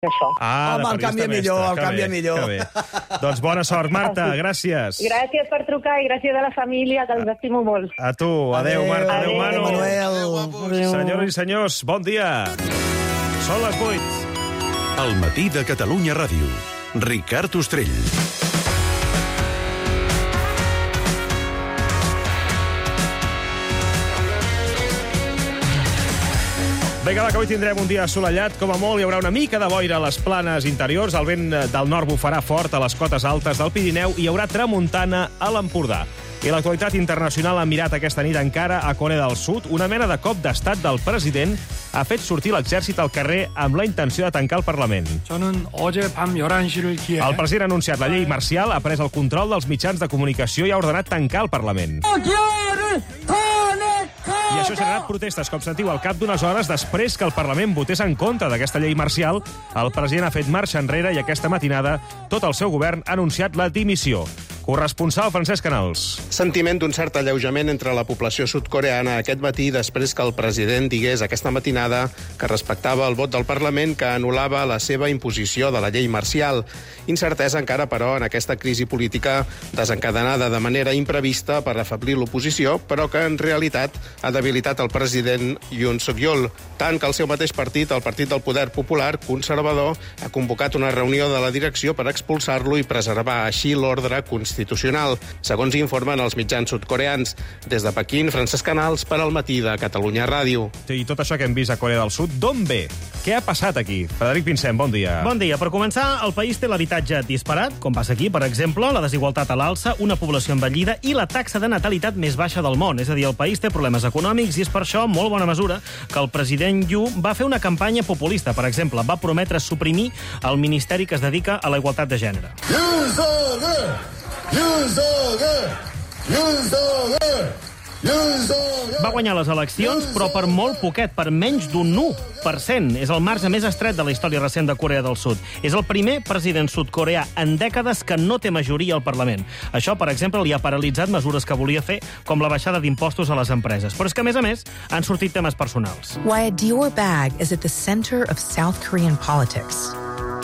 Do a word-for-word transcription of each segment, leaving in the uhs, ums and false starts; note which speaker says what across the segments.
Speaker 1: això.
Speaker 2: Ah,
Speaker 3: home, el canvi millor, el canvi millor.
Speaker 2: Doncs bona sort, Marta, gràcies.
Speaker 1: Gràcies per trucar i gràcies a la família, que els estimo molt.
Speaker 2: A tu, adeu, Marta, adeu, Manu.
Speaker 3: Manuel.
Speaker 2: Senyores i senyors, bon dia. Són les vuit.
Speaker 4: El matí de Catalunya Ràdio. Ricard Ostrell.
Speaker 2: Vinga, va, que avui tindrem un dia assolellat. Com a molt hi haurà una mica de boira a les planes interiors. El vent del nord bufarà fort a les cotes altes del Pirineu i hi haurà tramuntana a l'Empordà. I l'actualitat internacional ha mirat aquesta nit encara a Corea del Sud. Una mena de cop d'estat del president ha fet sortir l'exèrcit al carrer amb la intenció de tancar el Parlament.
Speaker 5: 저는 어젯밤 열한 시를 기해
Speaker 2: El president ha anunciat la llei marcial, ha pres el control dels mitjans de comunicació i ha ordenat tancar el Parlament. I això ha generat protestes, com sentiu, al cap d'unes hores després que el Parlament votés en contra d'aquesta llei marcial. El president ha fet marxa enrere i aquesta matinada tot el seu govern ha anunciat la dimissió. Corresponsal Francesc Canals.
Speaker 6: Sentiment d'un cert alleujament entre la població sud-coreana aquest matí després que el president digués aquesta matinada que respectava el vot del Parlament que anul·lava la seva imposició de la llei marcial. Incertesa encara, però, en aquesta crisi política desencadenada de manera imprevista per afeblir l'oposició, però que en realitat ha debilitat el president Yoon Suk-yeol, tant que el seu mateix partit, el Partit del Poder Popular Conservador, ha convocat una reunió de la direcció per expulsar-lo i preservar així l'ordre constitucional, segons informen els mitjans sud-coreans. Des de Pequín, Francesc Canals per al matí de Catalunya Ràdio.
Speaker 2: I tot això que hem vist a Corea del Sud, d'on ve? Què ha passat aquí? Frederic Pinsem, bon dia.
Speaker 7: Bon dia. Per començar, el país té l'habitatge disparat, com passa aquí, per exemple, la desigualtat a l'alça, una població envellida i la taxa de natalitat més baixa del món. És a dir, el país té problemes econòmics i és per això, en molt bona mesura, que el president Yoon va fer una campanya populista. Per exemple, va prometre suprimir el ministeri que es dedica a la igualtat de gènere. Va guanyar les eleccions, però per molt poquet, per menys d'un u per cent. És el marge més estret de la història recent de Corea del Sud. És el primer president sud-coreà en dècades que no té majoria al Parlament. Això, per exemple, li ha paralitzat mesures que volia fer, com la baixada d'impostos a les empreses. Però és que, a més a més, han sortit temes personals.
Speaker 8: Why a Dior bag is at the center of South Korean politics.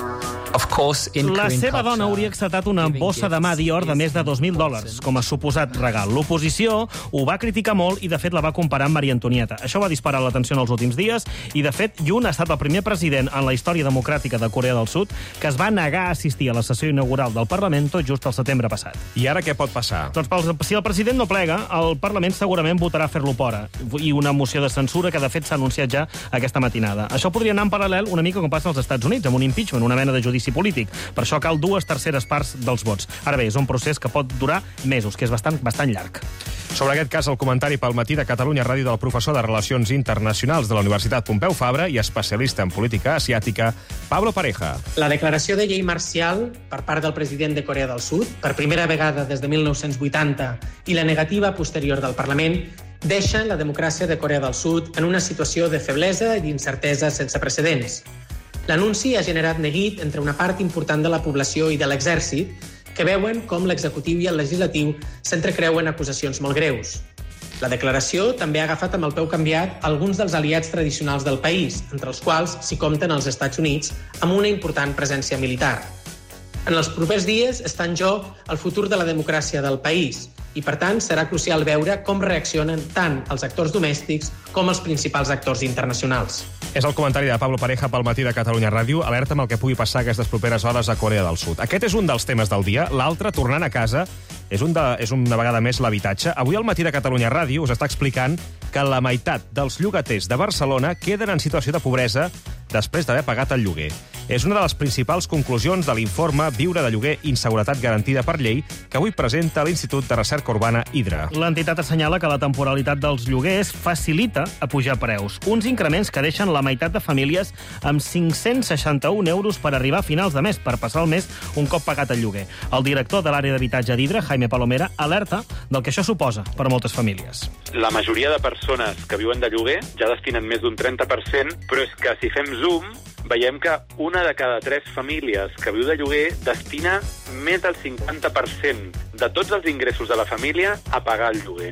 Speaker 7: La seva dona hauria acceptat una bossa de mà Dior de més de dos mil dòlars, com a suposat regal. L'oposició ho va criticar molt i, de fet, la va comparar amb Maria Antonieta. Això va disparar l'atenció en els últims dies i, de fet, Yoon ha estat el primer president en la història democràtica de Corea del Sud que es va negar a assistir a la sessió inaugural del Parlament tot just el setembre passat.
Speaker 2: I ara què pot passar?
Speaker 7: Doncs si el president no plega, el Parlament segurament votarà fer-lo fora i una moció de censura que, de fet, s'ha anunciat ja aquesta matinada. Això podria anar en paral·lel una mica com passa als Estats Units, amb un impeachment, una mena de judici polític. Per això cal dues terceres parts dels vots. Ara bé, és un procés que pot durar mesos, que és bastant, bastant llarg.
Speaker 2: Sobre aquest cas, el comentari pel matí de Catalunya Ràdio del professor de Relacions Internacionals de la Universitat Pompeu Fabra i especialista en política asiàtica, Pablo Pareja.
Speaker 9: La declaració de llei marcial per part del president de Corea del Sud, per primera vegada des de mil nou-cents vuitanta, i la negativa posterior del Parlament, deixen la democràcia de Corea del Sud en una situació de feblesa i d'incertesa sense precedents. L'anunci ha generat neguit entre una part important de la població i de l'exèrcit que veuen com l'executiu i el legislatiu s'entrecreuen acusacions molt greus. La declaració també ha agafat amb el peu canviat alguns dels aliats tradicionals del país, entre els quals s'hi compten els Estats Units, amb una important presència militar. En els propers dies està en joc el futur de la democràcia del país i, per tant, serà crucial veure com reaccionen tant els actors domèstics com els principals actors internacionals.
Speaker 2: És el comentari de Pablo Pareja pel matí de Catalunya Ràdio, alerta amb el que pugui passar aquestes properes hores a Corea del Sud. Aquest és un dels temes del dia. L'altre, tornant a casa, és, un de, és una vegada més l'habitatge. Avui al matí de Catalunya Ràdio us està explicant que la meitat dels llogaters de Barcelona queden en situació de pobresa després d'haver pagat el lloguer. És una de les principals conclusions de l'informe Viure de lloguer, inseguretat garantida per llei, que avui presenta l'Institut de Recerca Urbana Hidra.
Speaker 7: L'entitat assenyala que la temporalitat dels lloguers facilita apujar preus. Uns increments que deixen la meitat de famílies amb cinc-cents seixanta-un euros per arribar a finals de mes, per passar el mes un cop pagat el lloguer. El director de l'àrea d'habitatge d'Hidra, Jaime Palomera, alerta del que això suposa per a moltes famílies.
Speaker 10: La majoria de persones que viuen de lloguer ja destinen més d'un trenta per cent, però és que si fem zoom, veiem que una de cada tres famílies que viu de lloguer destina més del cinquanta per cent de tots els ingressos de la família a pagar el lloguer.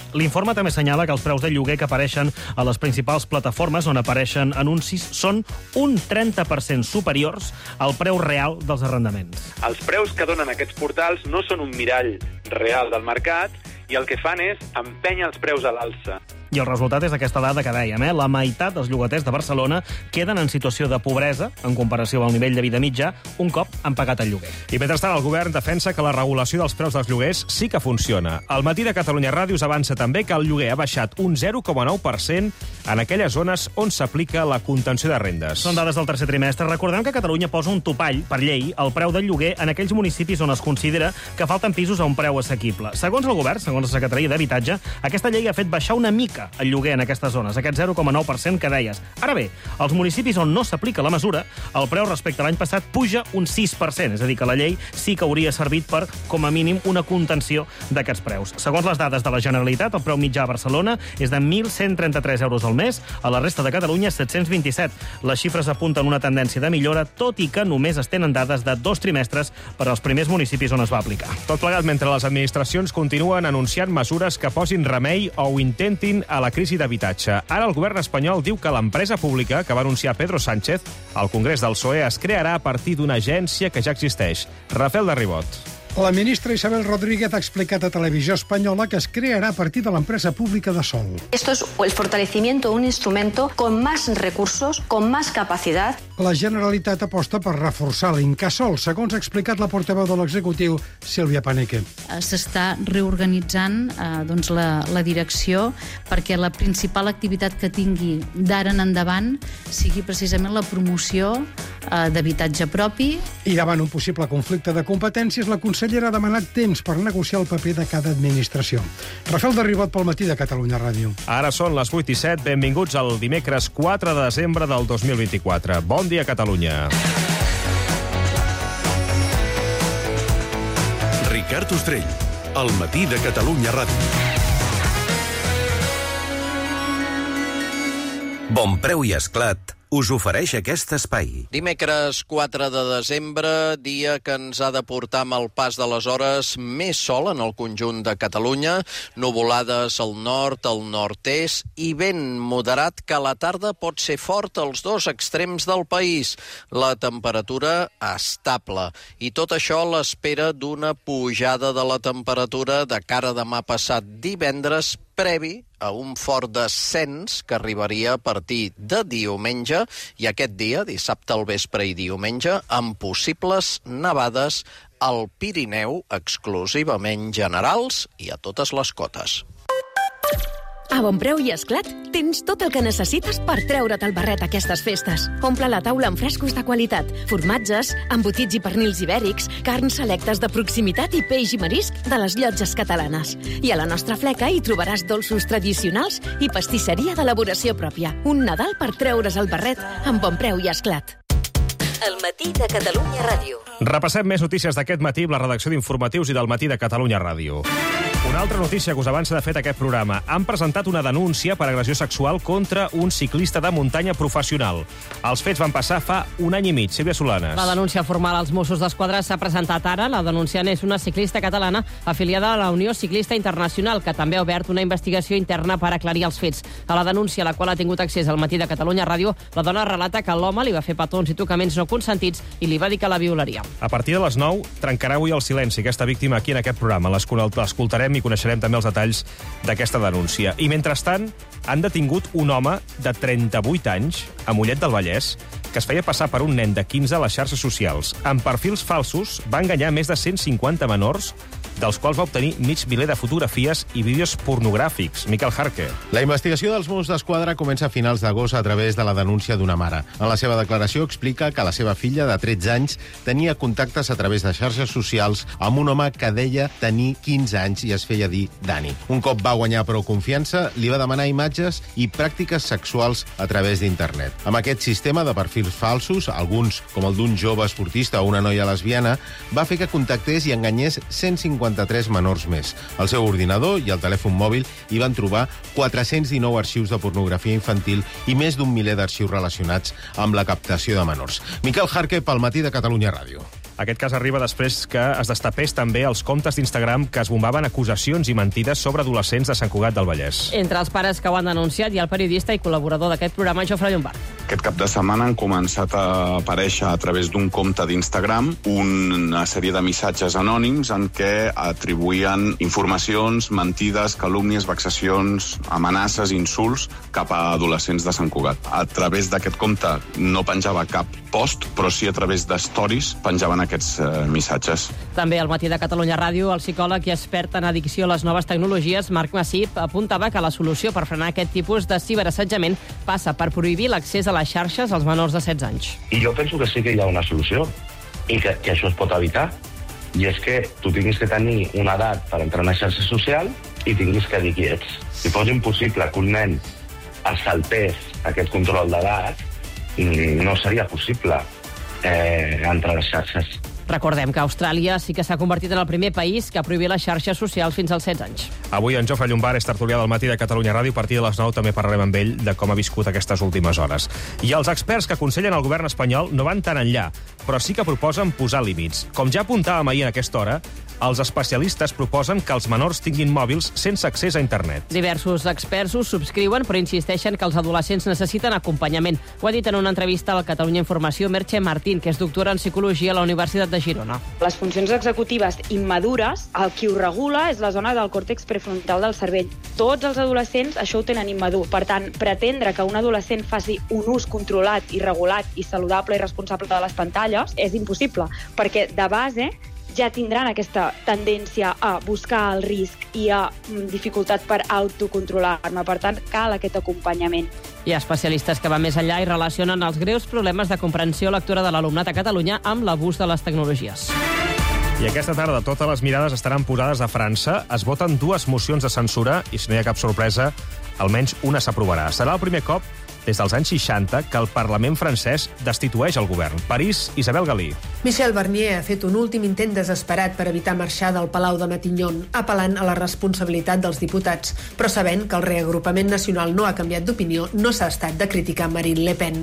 Speaker 7: L'informe també assenyala que els preus de lloguer que apareixen a les principals plataformes on apareixen anuncis són un trenta per cent superiors al preu real dels arrendaments.
Speaker 10: Els preus que donen aquests portals no són un mirall real del mercat i el que fan és empènyer els preus a l'alça.
Speaker 7: I el resultat és aquesta dada que dèiem, eh? La meitat dels llogaters de Barcelona queden en situació de pobresa, en comparació amb el nivell de vida mitjà, un cop han pagat el lloguer.
Speaker 2: I mentrestant, el govern defensa que la regulació dels preus dels lloguers sí que funciona. Al matí de Catalunya Ràdio avança també que el lloguer ha baixat un zero coma nou per cent en aquelles zones on s'aplica la contenció de rendes.
Speaker 7: Són dades del tercer trimestre. Recordem que Catalunya posa un topall, per llei, al preu del lloguer en aquells municipis on es considera que falten pisos a un preu assequible. Segons el govern, segons la Secretaria d'Habitatge, aquesta llei ha fet baixar una mica el lloguer en aquestes zones, aquest zero coma nou per cent que deies. Ara bé, als municipis on no s'aplica la mesura, el preu respecte a l'any passat puja un sis per cent, és a dir, que la llei sí que hauria servit per, com a mínim, una contenció d'aquests preus. Segons les dades de la Generalitat, el preu mitjà a Barcelona és de mil cent trenta-tres euros al mes, a la resta de Catalunya set-cents vint-i-set. Les xifres apunten una tendència de millora, tot i que només es tenen dades de dos trimestres per als primers municipis on es va aplicar.
Speaker 2: Tot plegat mentre les administracions continuen anunciant mesures que posin remei o ho intentin a la crisi d'habitatge. Ara el govern espanyol diu que l'empresa pública que va anunciar Pedro Sánchez al Congrés del P S O E es crearà a partir d'una agència que ja existeix. Rafael de Ribot.
Speaker 11: La ministra Isabel Rodríguez ha explicat a Televisió Espanyola que es crearà a partir de l'empresa pública de Sol.
Speaker 12: Esto es el fortalecimiento de un instrumento con más recursos, con más capacidad.
Speaker 11: La Generalitat aposta per reforçar l'Incasòl, segons ha explicat la portaveu de l'executiu, Sílvia Paneque.
Speaker 13: S'està reorganitzant eh, doncs la, la direcció perquè la principal activitat que tingui d'ara en endavant sigui precisament la promoció eh, d'habitatge propi.
Speaker 11: I davant un possible conflicte de competències, la consellera ha demanat temps per negociar el paper de cada administració. Rafael de Ribot pel matí de Catalunya Ràdio.
Speaker 2: Ara són les vuit i set. Benvinguts al dimecres quatre de desembre del dos mil vint-i-quatre. Bon dia, Catalunya.
Speaker 4: Ricard Ostrell, al matí de Catalunya Ràdio. Bon Preu i Esclat us ofereix aquest espai.
Speaker 14: Dimecres quatre de desembre, dia que ens ha de portar amb el pas de les hores més sol en el conjunt de Catalunya, nuvolades al nord, al nord-est i vent moderat que a la tarda pot ser fort als dos extrems del país. La temperatura estable. I tot això a l'espera d'una pujada de la temperatura de cara a demà passat divendres, previ a un fort descens que arribaria a partir de diumenge i aquest dia, dissabte al vespre i diumenge, amb possibles nevades al Pirineu exclusivament generals i a totes les cotes.
Speaker 15: A Bon Preu i Esclat tens tot el que necessites per treure't el barret aquestes festes. Omple la taula amb frescos de qualitat, formatges, embotits i pernils ibèrics, carns selectes de proximitat i peix i marisc de les llotges catalanes. I a la nostra fleca hi trobaràs dolços tradicionals i pastisseria d'elaboració pròpia. Un Nadal per treure's el barret amb Bon Preu i Esclat.
Speaker 16: El matí de Catalunya Ràdio.
Speaker 2: Repassem més notícies d'aquest matí amb la redacció d'informatius i del matí de Catalunya Ràdio. Una altra notícia que us avança de fet aquest programa. Han presentat una denúncia per agressió sexual contra un ciclista de muntanya professional. Els fets van passar fa un any i mig. Sílvia Solanes.
Speaker 17: La denúncia formal als Mossos d'Esquadra s'ha presentat ara. La denunciant és una ciclista catalana afiliada a la Unió Ciclista Internacional, que també ha obert una investigació interna per aclarir els fets. A la denúncia, a la qual ha tingut accés al matí de Catalunya Ràdio, la dona relata que l'home li va fer petons i tocaments no consentits i li va dir que la violaria.
Speaker 2: A partir de les nou, trencarà avui el silenci aquesta víctima aquí en aquest programa. L'escoltarem i coneixerem també els detalls d'aquesta denúncia. I mentrestant, han detingut un home de trenta-vuit anys a Mollet del Vallès que es feia passar per un nen de quinze a les xarxes socials. Amb perfils falsos va enganyar més de cent cinquanta menors, dels quals va obtenir mig miler de fotografies i vídeos pornogràfics. Miquel Jarque.
Speaker 18: La investigació dels Mossos d'Esquadra comença a finals d'agost a través de la denúncia d'una mare. En la seva declaració explica que la seva filla, de tretze anys, tenia contactes a través de xarxes socials amb un home que deia tenir quinze anys i es feia dir Dani. Un cop va guanyar prou confiança, li va demanar imatges i pràctiques sexuals a través d'internet. Amb aquest sistema de perfils falsos, alguns, com el d'un jove esportista o una noia lesbiana, va fer que contactés i enganyés cent cinquanta-tres menors més. Al seu ordinador i al telèfon mòbil hi van trobar quatre-cents dinou arxius de pornografia infantil i més d'un miler d'arxius relacionats amb la captació de menors. Miquel Jarque, pel matí de Catalunya Ràdio.
Speaker 2: Aquest cas arriba després que es destapés també els comptes d'Instagram que es bombaven acusacions i mentides sobre adolescents de Sant Cugat del Vallès.
Speaker 17: Entre els pares que ho han denunciat hi ha el periodista i col·laborador d'aquest programa, Jofre Llombart.
Speaker 19: Aquest cap de setmana han començat a aparèixer a través d'un compte d'Instagram una sèrie de missatges anònims en què atribuïen informacions, mentides, calúmnies, vexacions, amenaces, insults cap a adolescents de Sant Cugat. A través d'aquest compte no penjava cap post, però sí a través de stories penjaven aquests eh, missatges.
Speaker 17: També al Matí de Catalunya Ràdio, el psicòleg i expert en addicció a les noves tecnologies, Marc Massip, apuntava que la solució per frenar aquest tipus de ciberassetjament passa per prohibir l'accés a les xarxes als menors de setze anys.
Speaker 20: I jo penso que sí que hi ha una solució i que, que això es pot evitar. I és que tu tinguis que tenir una edat per entrar en una xarxa social i tinguis que dir qui ets. Si fos impossible que un nen es saltés aquest control d'edat, no seria possible eh, entrar a les xarxes.
Speaker 17: Recordem que Austràlia sí que s'ha convertit en el primer país que ha prohibit les xarxes socials fins als setze anys.
Speaker 2: Avui en Jofre Llombart és tertulià del Matí de Catalunya Ràdio. A partir de les nou també parlarem amb ell de com ha viscut aquestes últimes hores. I els experts que aconsellen el govern espanyol no van tan enllà, però sí que proposen posar límits. Com ja apuntàvem ahir en aquesta hora, els especialistes proposen que els menors tinguin mòbils sense accés a internet.
Speaker 17: Diversos experts ho subscriuen, però insisteixen que els adolescents necessiten acompanyament. Ho ha dit en una entrevista al Catalunya Informació Merche Martín, que és doctora en Psicologia a la Universitat de Girona.
Speaker 21: Les funcions executives immadures, el qui ho regula és la zona del còrtex prefrontal del cervell. Tots els adolescents això ho tenen immadur. Per tant, pretendre que un adolescent faci un ús controlat i regulat i saludable i responsable de les pantalles és impossible, perquè de base ja tindran aquesta tendència a buscar el risc i a dificultat per autocontrolar-me. Per tant, cal aquest acompanyament.
Speaker 17: Hi ha especialistes que van més enllà i relacionen els greus problemes de comprensió lectora de l'alumnat a Catalunya amb l'abús de les tecnologies.
Speaker 2: I aquesta tarda totes les mirades estaran posades a França. Es voten dues mocions de censura i, si no hi ha cap sorpresa, almenys una s'aprovarà. Serà el primer cop des dels anys seixanta que el Parlament francès destitueix el govern. París, Isabel Galí.
Speaker 22: Michel Barnier ha fet un últim intent desesperat per evitar marxar del Palau de Matignon, apel·lant a la responsabilitat dels diputats, però sabent que el reagrupament nacional no ha canviat d'opinió, no s'ha estat de criticar Marine Le Pen.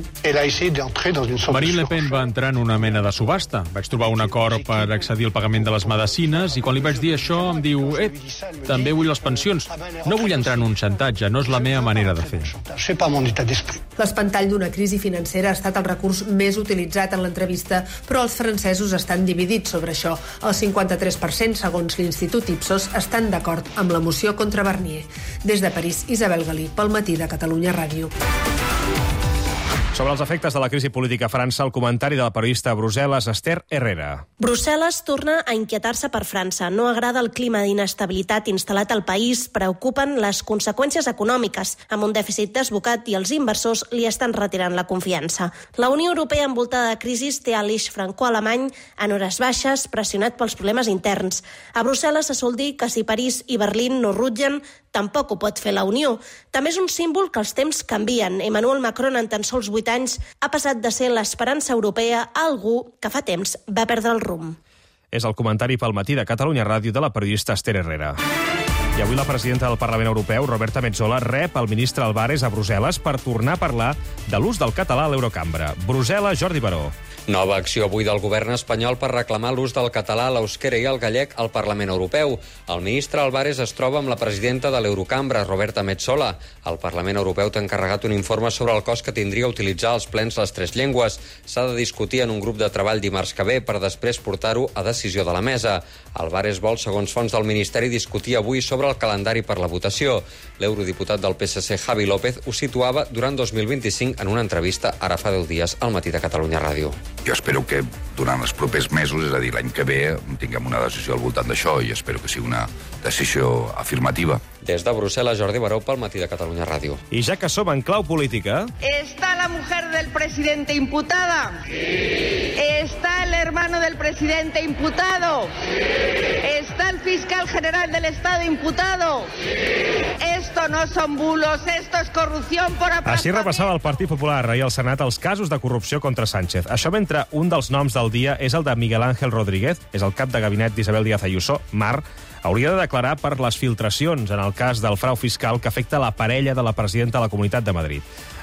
Speaker 23: Marine Le Pen va entrar en una mena de subhasta. Vaig trobar un acord per accedir al pagament de les medicines i quan li vaig dir això em diu eh, també vull les pensions. No vull entrar en un xantatge, no és la meva manera de fer.
Speaker 22: L'espantall d'una crisi financera ha estat el recurs més utilitzat en l'entrevista, però els francesos estan dividits sobre això. El cinquanta-tres per cent, segons l'Institut Ipsos, estan d'acord amb la moció contra Barnier. Des de París, Isabel Galí, pel Matí de Catalunya Ràdio.
Speaker 2: Sobre els efectes de la crisi política a França, el comentari de la periodista a Brussel·les, Esther Herrera.
Speaker 24: Brussel·les torna a inquietar-se per França. No agrada el clima d'inestabilitat instal·lat al país, preocupen les conseqüències econòmiques, amb un dèficit desbocat i els inversors li estan retirant la confiança. La Unió Europea envoltada de crisis té a l'eix franco-alemany en hores baixes, pressionat pels problemes interns. A Brussel·les se sol dir que si París i Berlín no rutgen, tampoc ho pot fer la Unió. També és un símbol que els temps canvien. Emmanuel Macron, en tan sols vuit anys, ha passat de ser l'esperança europea a algú que fa temps va perdre el rumb.
Speaker 2: És el comentari pel Matí de Catalunya Ràdio de la periodista Esther Herrera. I avui la presidenta del Parlament Europeu, Roberta Metsola, rep el ministre Álvarez a Brussel·les per tornar a parlar de l'ús del català a l'Eurocambra. Brussel·les, Jordi Baró.
Speaker 25: Nova acció avui del govern espanyol per reclamar l'ús del català, l'euskera i el gallec al Parlament Europeu. El ministre Álvarez es troba amb la presidenta de l'Eurocambra, Roberta Metsola. El Parlament Europeu t'ha encarregat un informe sobre el cost que tindria utilitzar als plens les tres llengües. S'ha de discutir en un grup de treball dimarts que ve per després portar-ho a decisió de la mesa. Álvarez vol, segons fonts del Ministeri, discutir avui sobre el calendari per la votació. L'eurodiputat del P S C, Javi López, ho situava durant dos mil vint-i-cinc en una entrevista ara fa deu dies al Matí de Catalunya Ràdio.
Speaker 26: Jo espero que durant els propers mesos, és a dir, l'any que ve, tinguem una decisió al voltant d'això i espero que sigui una decisió afirmativa.
Speaker 25: Des de Brussel·les, Jordi Baró, pel Matí de Catalunya Ràdio.
Speaker 2: I ja que som en clau política...
Speaker 27: ¿Está la mujer del presidente imputada? Sí. ¿Está el hermano del presidente imputado? Sí. ¿Está el fiscal general del Estado imputado? Sí. Esto no son bulos, esto es corrupción por aplastamiento.
Speaker 2: Així repassava el Partit Popular ahir al Senat els casos de corrupció contra Sánchez. Això mentre un dels noms del dia és el de Miguel Ángel Rodríguez, és el cap de gabinet d'Isabel Díaz Ayuso, Mar, hauria de declarar per les filtracions en el cas del frau fiscal que afecta la parella de la presidenta de la Comunitat de Madrid.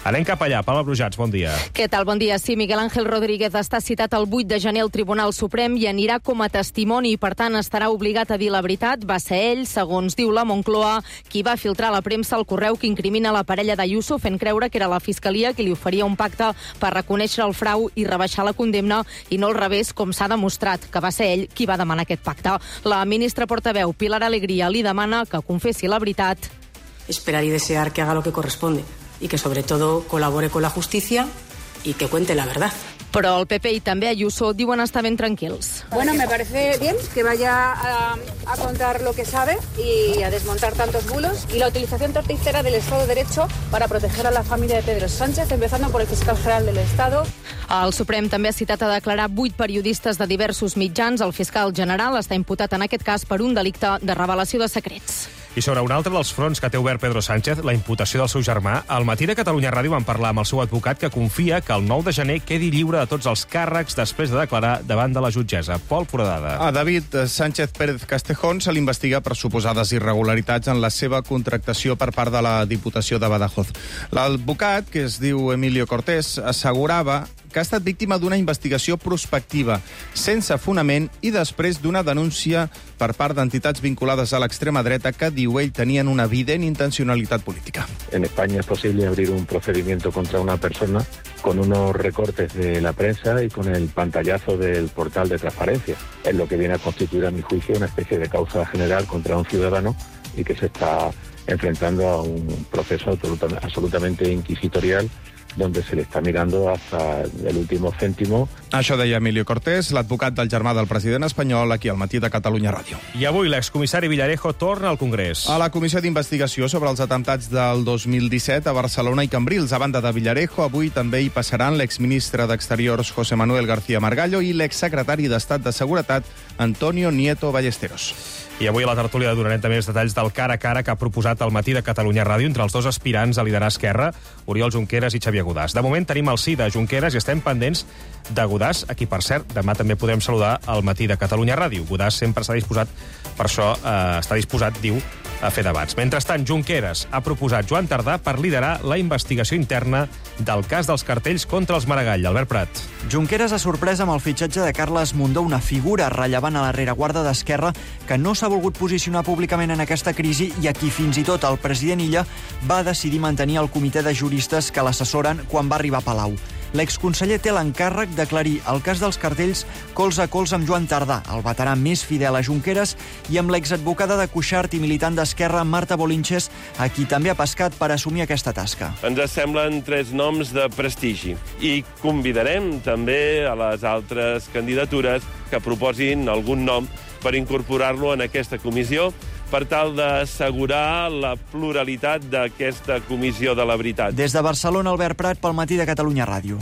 Speaker 2: Anem cap allà. Palma Brujats, bon dia.
Speaker 1: Què tal? Bon dia. Sí, Miguel Ángel Rodríguez està citat el vuit de gener al Tribunal Suprem i anirà com a testimoni i, per tant, estarà obligat a dir la veritat. Va ser ell, segons diu la Moncloa, qui va filtrar a la premsa el correu que incrimina la parella d'Ayuso, fent creure que era la Fiscalia qui li oferia un pacte per reconèixer el frau i rebaixar la condemna, i no al revés, com s'ha demostrat, que va ser ell qui va demanar aquest pacte. La ministra portaveu Pilar Alegría li demana que confessi la veritat.
Speaker 3: Esperar y desear que haga lo que corresponde y que sobre todo colabore con la justicia y que cuente la verdad.
Speaker 1: Però el P P i també Ayuso diuen estar ben tranquils.
Speaker 5: Bueno, me parece bien que vaya a, a contar lo que sabe y a desmontar tantos bulos y la utilización torticera del Estado de Derecho para proteger a la familia de Pedro Sánchez, empezando por el fiscal general del Estado.
Speaker 1: El Suprem també ha citat a declarar vuit periodistes de diversos mitjans. El fiscal general està imputat en aquest cas per un delicte de revelació de secrets.
Speaker 2: I sobre un altre dels fronts que té obert Pedro Sánchez, la imputació del seu germà, al matí de Catalunya Ràdio van parlar amb el seu advocat que confia que el nou de gener quedi lliure de tots els càrrecs després de declarar davant de la jutgessa. Pol Foradada.
Speaker 6: A David Sánchez Pérez Castejón se l'investiga per suposades irregularitats en la seva contractació per part de la Diputació de Badajoz. L'advocat, que es diu Emilio Cortés, assegurava que ha estat víctima d'una investigació prospectiva, sense fonament i després d'una denúncia per part d'entitats vinculades a l'extrema dreta que, diu ell, tenien una evident intencionalitat política.
Speaker 8: En España es posible abrir un procedimiento contra una persona con unos recortes de la prensa y con el pantallazo del portal de transparencia. Es lo que viene a constituir, a mi juicio, una especie de causa general contra un ciudadano y que se está enfrentando a un proceso absolutamente inquisitorial donde se le està mirando hasta el último céntimo.
Speaker 6: Això deia Emilio Cortés, l'advocat del germà del president espanyol, aquí al matí de Catalunya Ràdio.
Speaker 2: I avui l'excomissari Villarejo torna al Congrés.
Speaker 6: A la comissió d'investigació sobre els atemptats del dos mil disset a Barcelona i Cambrils. A banda de Villarejo, avui també hi passaran l'exministre d'Exteriors José Manuel García Margallo i l'exsecretari d'Estat de Seguretat Antonio Nieto Ballesteros.
Speaker 2: I avui a la tertúlia donarem també els detalls del cara a cara que ha proposat al matí de Catalunya Ràdio entre els dos aspirants a liderar Esquerra, Oriol Junqueras i Xavier Godàs. De moment tenim el sí de Junqueras i estem pendents de Godàs, a qui, per cert, demà també podrem saludar al matí de Catalunya Ràdio. Godàs sempre està disposat, per això eh, està disposat, diu, a fer debats. Mentrestant, Junqueras ha proposat Joan Tardà per liderar la investigació interna del cas dels cartells contra els Maragall. Albert Prat.
Speaker 9: Junqueras ha sorprès amb el fitxatge de Carles Mundó, una figura rellevant a la rereguarda d'Esquerra que no s'ha volgut posicionar públicament en aquesta crisi i a qui fins i tot el president Illa va decidir mantenir el comitè de juristes que l'assessoren quan va arribar a Palau. L'exconseller té l'encàrrec d'aclarir el cas dels cartells colze a colze amb Joan Tardà, el veterà més fidel a Junqueras, i amb l'exadvocada de Cuixart i militant d'Esquerra, Marta Bolinches, a qui també ha pescat per assumir aquesta tasca.
Speaker 10: Ens semblen tres noms de prestigi i convidarem també a les altres candidatures que proposin algun nom per incorporar-lo en aquesta comissió per tal d'assegurar la pluralitat d'aquesta comissió de la veritat.
Speaker 9: Des de Barcelona, Albert Prat, pel matí de Catalunya Ràdio.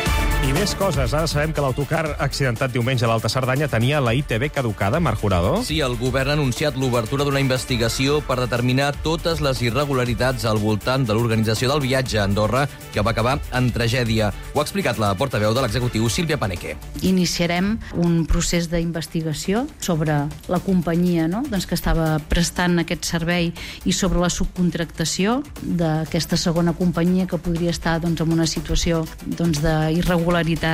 Speaker 2: I més coses. Ara sabem que l'autocar accidentat diumenge a l'Alta Cerdanya tenia la I T B caducada, Marc Jurado.
Speaker 28: Sí, el govern ha anunciat l'obertura d'una investigació per determinar totes les irregularitats al voltant de l'organització del viatge a Andorra, que va acabar en tragèdia. Ho ha explicat la portaveu de l'executiu, Sílvia Paneque.
Speaker 13: Iniciarem un procés d'investigació sobre la companyia, no?, doncs que estava prestant aquest servei i sobre la subcontractació d'aquesta segona companyia que podria estar doncs, en una situació doncs, d'irregularitat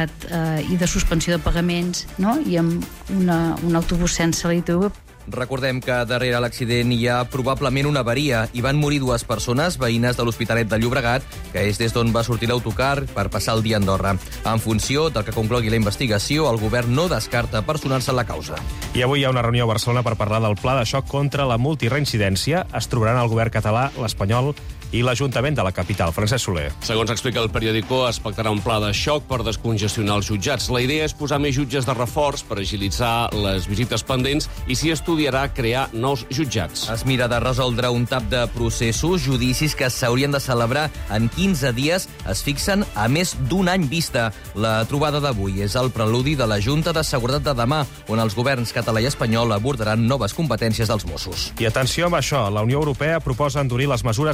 Speaker 13: eh, i de suspensió de pagaments, no?, i amb una, un autobús sense la I T V.
Speaker 28: Recordem que darrere l'accident hi ha probablement una avaria i van morir dues persones, veïnes de l'Hospitalet de Llobregat, que és des d'on va sortir l'autocar per passar el dia a Andorra. En funció del que conclogui la investigació, el govern no descarta personar-se en la causa.
Speaker 2: I avui hi ha una reunió a Barcelona per parlar del pla de xoc contra la multireincidència. Es trobaran el govern català, l'espanyol i l'Ajuntament de la capital. Francesc Soler.
Speaker 29: Segons explica el periòdico, es pactarà un pla de xoc per descongestionar els jutjats. La idea és posar més jutges de reforç per agilitzar les visites pendents i s'hi estudiarà crear nous jutjats.
Speaker 28: Es mira de resoldre un tap de processos, judicis que s'haurien de celebrar en quinze dies, es fixen a més d'un any vista. La trobada d'avui és el preludi de la Junta de Seguretat de demà, on els governs català i espanyol abordaran noves competències dels Mossos.
Speaker 2: I atenció amb això, la Unió Europea proposa endurir les mesures antitabac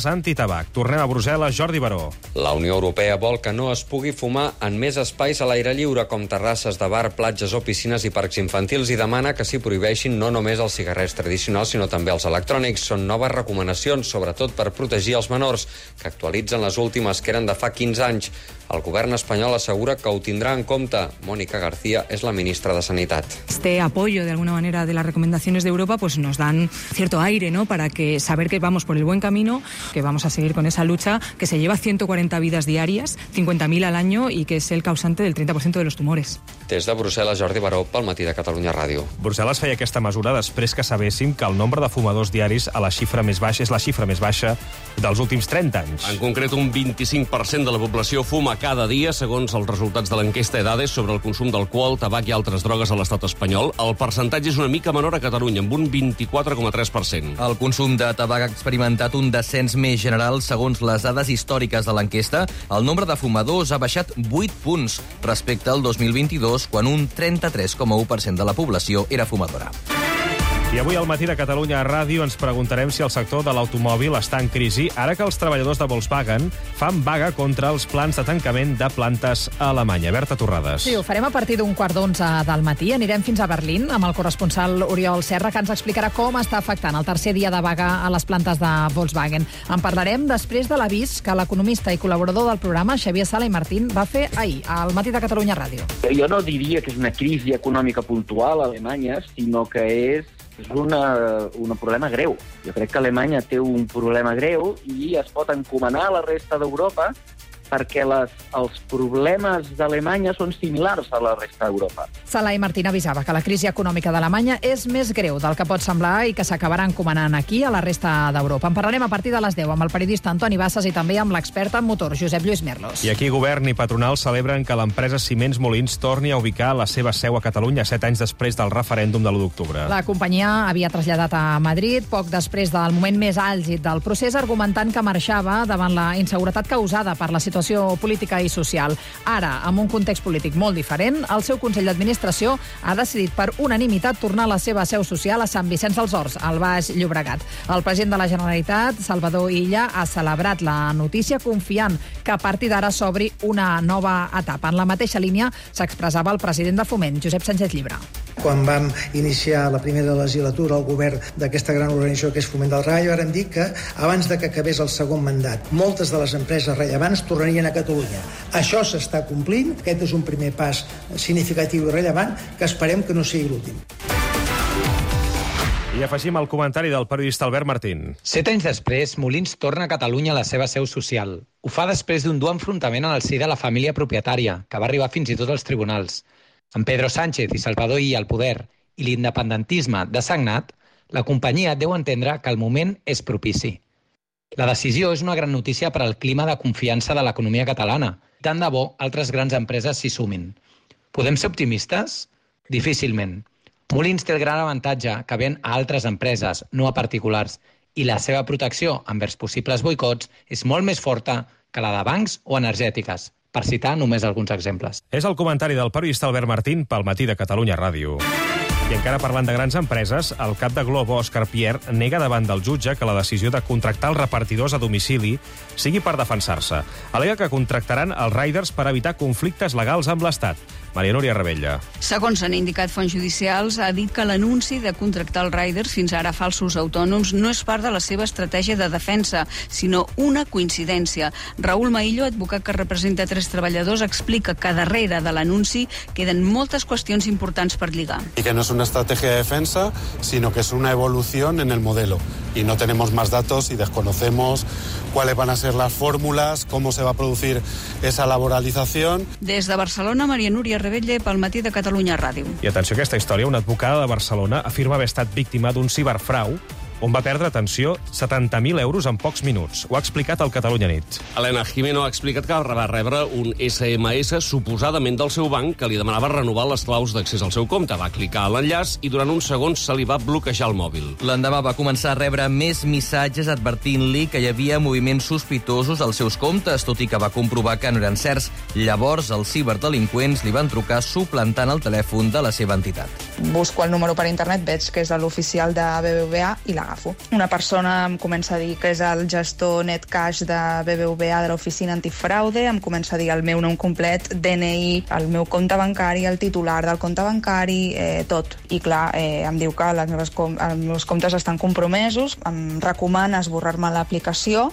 Speaker 2: tabac. Tornem a Brussel·les, Jordi Baró.
Speaker 25: La Unió Europea vol que no es pugui fumar en més espais a l'aire lliure, com terrasses de bar, platges o piscines i parcs infantils, i demana que s'hi prohibeixin no només els cigarrets tradicionals, sinó també els electrònics. Són noves recomanacions, sobretot per protegir els menors, que actualitzen les últimes, que eren de fa quinze anys. El govern espanyol assegura que ho tindrà en compte. Mónica García és la ministra de Sanitat.
Speaker 4: Este apoyo, de alguna manera, de las recomendaciones de Europa, pues nos dan cierto aire, ¿no?, para que saber que vamos por el buen camino, que vamos a seguir con esa lucha, que se lleva ciento cuarenta vidas diarias, cincuenta mil al año, y que es el causante del treinta por ciento de los tumores.
Speaker 25: Des de Brussel·les, Jordi Baró, pel Matí de Catalunya Ràdio.
Speaker 2: Brussel·les feia aquesta mesura després que sabéssim que el nombre de fumadors diaris a la xifra més baixa és la xifra més baixa dels últims trenta anys.
Speaker 29: En concret, un vint-i-cinc per cent de la població fuma cada dia, segons els resultats de l'enquesta Edades sobre el consum d'alcohol, tabac i altres drogues a l'estat espanyol. El percentatge és una mica menor a Catalunya, amb un vint-i-quatre coma tres per cent.
Speaker 28: El consum de tabac ha experimentat un descens més general segons les dades històriques de l'enquesta. El nombre de fumadors ha baixat vuit punts respecte al dos mil vint-i-dos, quan un trenta-tres coma u per cent de la població era fumadora.
Speaker 2: I avui al Matí de Catalunya Ràdio ens preguntarem si el sector de l'automòbil està en crisi ara que els treballadors de Volkswagen fan vaga contra els plans de tancament de plantes a Alemanya. Berta Torrades.
Speaker 7: Sí, ho farem a partir d'un quart d'onze del matí. Anirem fins a Berlín amb el corresponsal Oriol Serra, que ens explicarà com està afectant el tercer dia de vaga a les plantes de Volkswagen. En parlarem després de l'avís que l'economista i col·laborador del programa, Xavier Sala i Martín, va fer ahir al Matí de Catalunya Ràdio.
Speaker 11: Jo no diria que és una crisi econòmica puntual a Alemanya, sinó que és és una, un problema greu. Jo crec que Alemanya té un problema greu i es pot encomanar a la resta d'Europa perquè les, els problemes d'Alemanya són similars a la resta d'Europa.
Speaker 7: Sala i Martín avisava que la crisi econòmica d'Alemanya és més greu del que pot semblar i que s'acabarà encomanant aquí a la resta d'Europa. En parlarem a partir de les deu amb el periodista Antoni Bassas i també amb l'expert en motor, Josep Lluís Merlos.
Speaker 2: I aquí govern i patronal celebren que l'empresa Ciments Molins torni a ubicar la seva seu a Catalunya set anys després del referèndum de l'u d'octubre.
Speaker 7: La companyia havia traslladat a Madrid poc després del moment més àlgid del procés, argumentant que marxava davant la inseguretat causada per la situació política i social. Ara, amb un context polític molt diferent, el seu Consell d'Administració ha decidit per unanimitat tornar a la seva seu social a Sant Vicenç dels Horts, al Baix Llobregat. El president de la Generalitat, Salvador Illa, ha celebrat la notícia confiant que a partir d'ara s'obri una nova etapa. En la mateixa línia s'expressava el president de Foment, Josep Sánchez Llibre.
Speaker 12: Quan vam iniciar la primera legislatura al govern d'aquesta gran organització que és Foment del Rayo, vàrem dir que abans de que acabés el segon mandat, moltes de les empreses rellevants tornarien a Catalunya. Això s'està complint, aquest és un primer pas significatiu i rellevant que esperem que no sigui l'últim.
Speaker 2: I afegim el comentari del periodista Albert Martín.
Speaker 14: Set anys després, Molins torna a Catalunya a la seva seu social. Ho fa després d'un dur enfrontament en el si de la família propietària, que va arribar fins i tot als tribunals. Amb Pedro Sánchez i Salvador Illa al poder i l'independentisme dessagnat, la companyia deu entendre que el moment és propici. La decisió és una gran notícia per al clima de confiança de l'economia catalana. Tant de bo altres grans empreses s'hi sumin. Podem ser optimistes? Difícilment. Molins té el gran avantatge que ven a altres empreses, no a particulars, i la seva protecció envers possibles boicots és molt més forta que la de bancs o energètiques, per citar només alguns exemples.
Speaker 2: És el comentari del periodista Albert Martín pel Matí de Catalunya Ràdio. I encara parlant de grans empreses, el cap de Glovo, Òscar Pierre, nega davant del jutge que la decisió de contractar els repartidors a domicili sigui per defensar-se. Al·lega que contractaran els riders per evitar conflictes legals amb l'Estat. Maria Núria Rebella.
Speaker 15: Segons han indicat fonts judicials, ha dit que l'anunci de contractar els riders, fins ara falsos autònoms, no és part de la seva estratègia de defensa, sinó una coincidència. Raúl Maillo, advocat que representa tres treballadors, explica que darrere de l'anunci queden moltes qüestions importants per lligar.
Speaker 16: Y que no es una estrategia de defensa, sino que es una evolución en el modelo. Y no tenemos más datos y desconocemos cuáles van a ser las fórmulas, cómo se va a producir esa laboralización.
Speaker 15: Des de Barcelona, Maria Núria Rebella pel Matí de Catalunya Ràdio.
Speaker 2: I atenció a aquesta història, una advocada de Barcelona afirma haver estat víctima d'un ciberfrau on va perdre, atenció, setanta mil euros en pocs minuts. Ho ha explicat al Catalunya Nit.
Speaker 29: Elena Jimeno ha explicat que va rebre un esse eme esse suposadament del seu banc que li demanava renovar les claus d'accés al seu compte. Va clicar a l'enllaç i durant uns segons se li va bloquejar el mòbil.
Speaker 28: L'endemà va començar a rebre més missatges advertint-li que hi havia moviments sospitosos als seus comptes, tot i que va comprovar que no eren certs. Llavors, els ciberdelinqüents li van trucar suplantant el telèfon de la seva entitat.
Speaker 18: Busco el número per internet, veig que és de l'oficial de be be ve a i la
Speaker 17: l'agafo. Una persona em comença a dir que és el gestor net cash de B B V A de l'oficina antifraude, em comença a dir el meu nom complet, D N I, el meu compte bancari, el titular del compte bancari, eh, tot. I clar, eh, em diu que les meves com- els meus comptes estan compromesos, em recomana esborrar-me l'aplicació.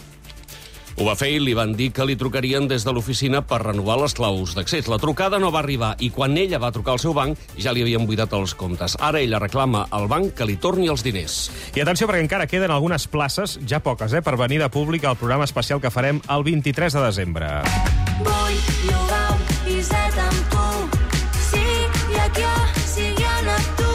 Speaker 29: Ho va fer i li van dir que li trucarien des de l'oficina per renovar les claus d'accés. La trucada no va arribar i quan ella va trucar al seu banc ja li havien buidat els comptes. Ara ella reclama al banc que li torni els diners.
Speaker 2: I atenció, perquè encara queden algunes places, ja poques, eh, per venir de públic al programa especial que farem el vint-i-tres de desembre.
Speaker 18: Vull llogar un piset amb tu. Sí, i aquí sigui anar tu.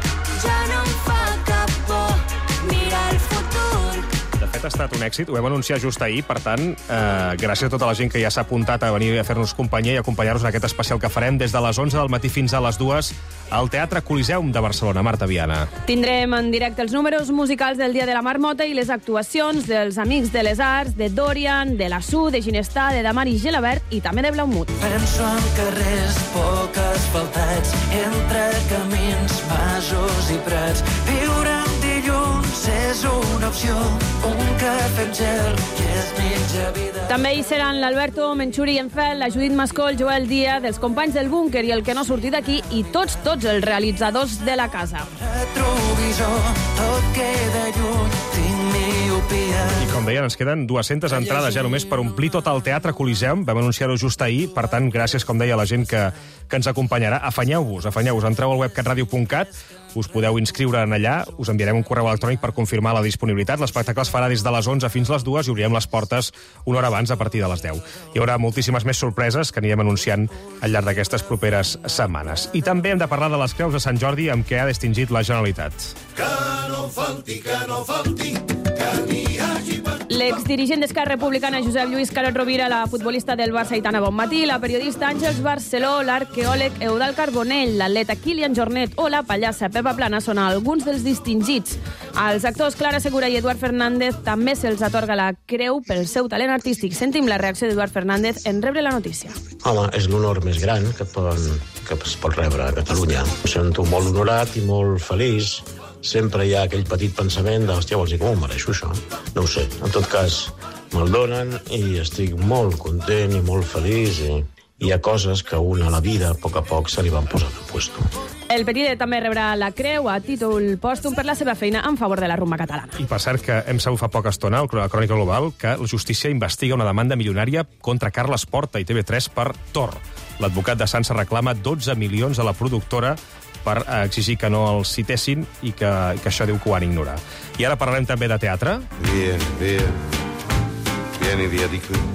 Speaker 18: Ja no em fa cap por mirar el futur.
Speaker 2: De fet, ha estat un èxit, ho vam anunciar just ahir, per tant, eh, gràcies a tota la gent que ja s'ha apuntat a venir a fer-nos companyia i acompanyar-nos en aquest especial que farem des de les onze del matí fins a les dues al Teatre Coliseum de Barcelona. Marta Viana.
Speaker 19: Tindrem en directe els números musicals del Dia de la Marmota i les actuacions dels Amics de les Arts, de Dorian, de la Su, de Ginestà, de Damari Gelabert i també de Blaumut.
Speaker 20: Penso en carrers poc asfaltats, entre camins, masos i prats. Viure en dilluns és una opció, un cafè amb gel i és mitja vida.
Speaker 19: També hi seran l'Alberto Menchuri Enfel, la Judit Mascol, Joel Díaz, dels companys del Búnquer i el que no ha sortit d'aquí i tots, tots els realitzadors de la casa.
Speaker 20: Retrovisor, tot queda lluny, tinc miopia.
Speaker 2: I com deien, ens queden dues-centes entrades ja només per omplir tot el Teatre Coliseum. Vam anunciar-ho just ahir, per tant, gràcies, com deia, a la gent que, que ens acompanyarà. Afanyeu-vos, afanyeu-vos. Entreu al web catradio punt cat, us podeu inscriure en allà, us enviarem un correu electrònic per confirmar la disponibilitat. L'espectacle es farà des de les onze fins les dues i obrirem les portes una hora abans, a partir de les deu. Hi haurà moltíssimes més sorpreses que anirem anunciant al llarg d'aquestes properes setmanes. I també hem de parlar de les creus de Sant Jordi amb què ha distingit la Generalitat.
Speaker 18: Que no falti, que no falti, que n'hi hagi per...
Speaker 19: L'exdirigent d'Esquerra Republicana Josep Lluís Carod Rovira, la futbolista del Barça Aitana Bonmatí, la periodista Àngels Barceló, l'arqueòleg Eudald Carbonell, l'atleta Kilian Jornet o la pallassa Pepa Plana són alguns dels distingits. Als actors Clara Segura i Eduard Fernández també se'ls atorga la creu pel seu talent artístic. Sentim la reacció d'Eduard Fernández en rebre la notícia.
Speaker 21: Home, és l'honor més gran que, poden, que es pot rebre a Catalunya. Em sento molt honorat i molt feliç. Sempre hi ha aquell petit pensament de, hòstia, vols dir, com ho mereixo, això? No ho sé. En tot cas, me'l donen i estic molt content i molt feliç i hi ha coses que una a la vida, a poc a poc, se li van posar de puesto.
Speaker 19: El Petitet també rebrà la creu a títol pòstum per la seva feina en favor de la rumba catalana.
Speaker 2: I per cert que hem sabut fa poca estona, al Crònica Global, que la justícia investiga una demanda milionària contra Carles Porta i T V tres per Tor. L'advocat de Sansa reclama dotze milions a la productora per exigir que no els citessin i que, que això diu que ho van ignorar. I ara parlarem també de teatre.
Speaker 22: Bien, bien. Vieni via di qui.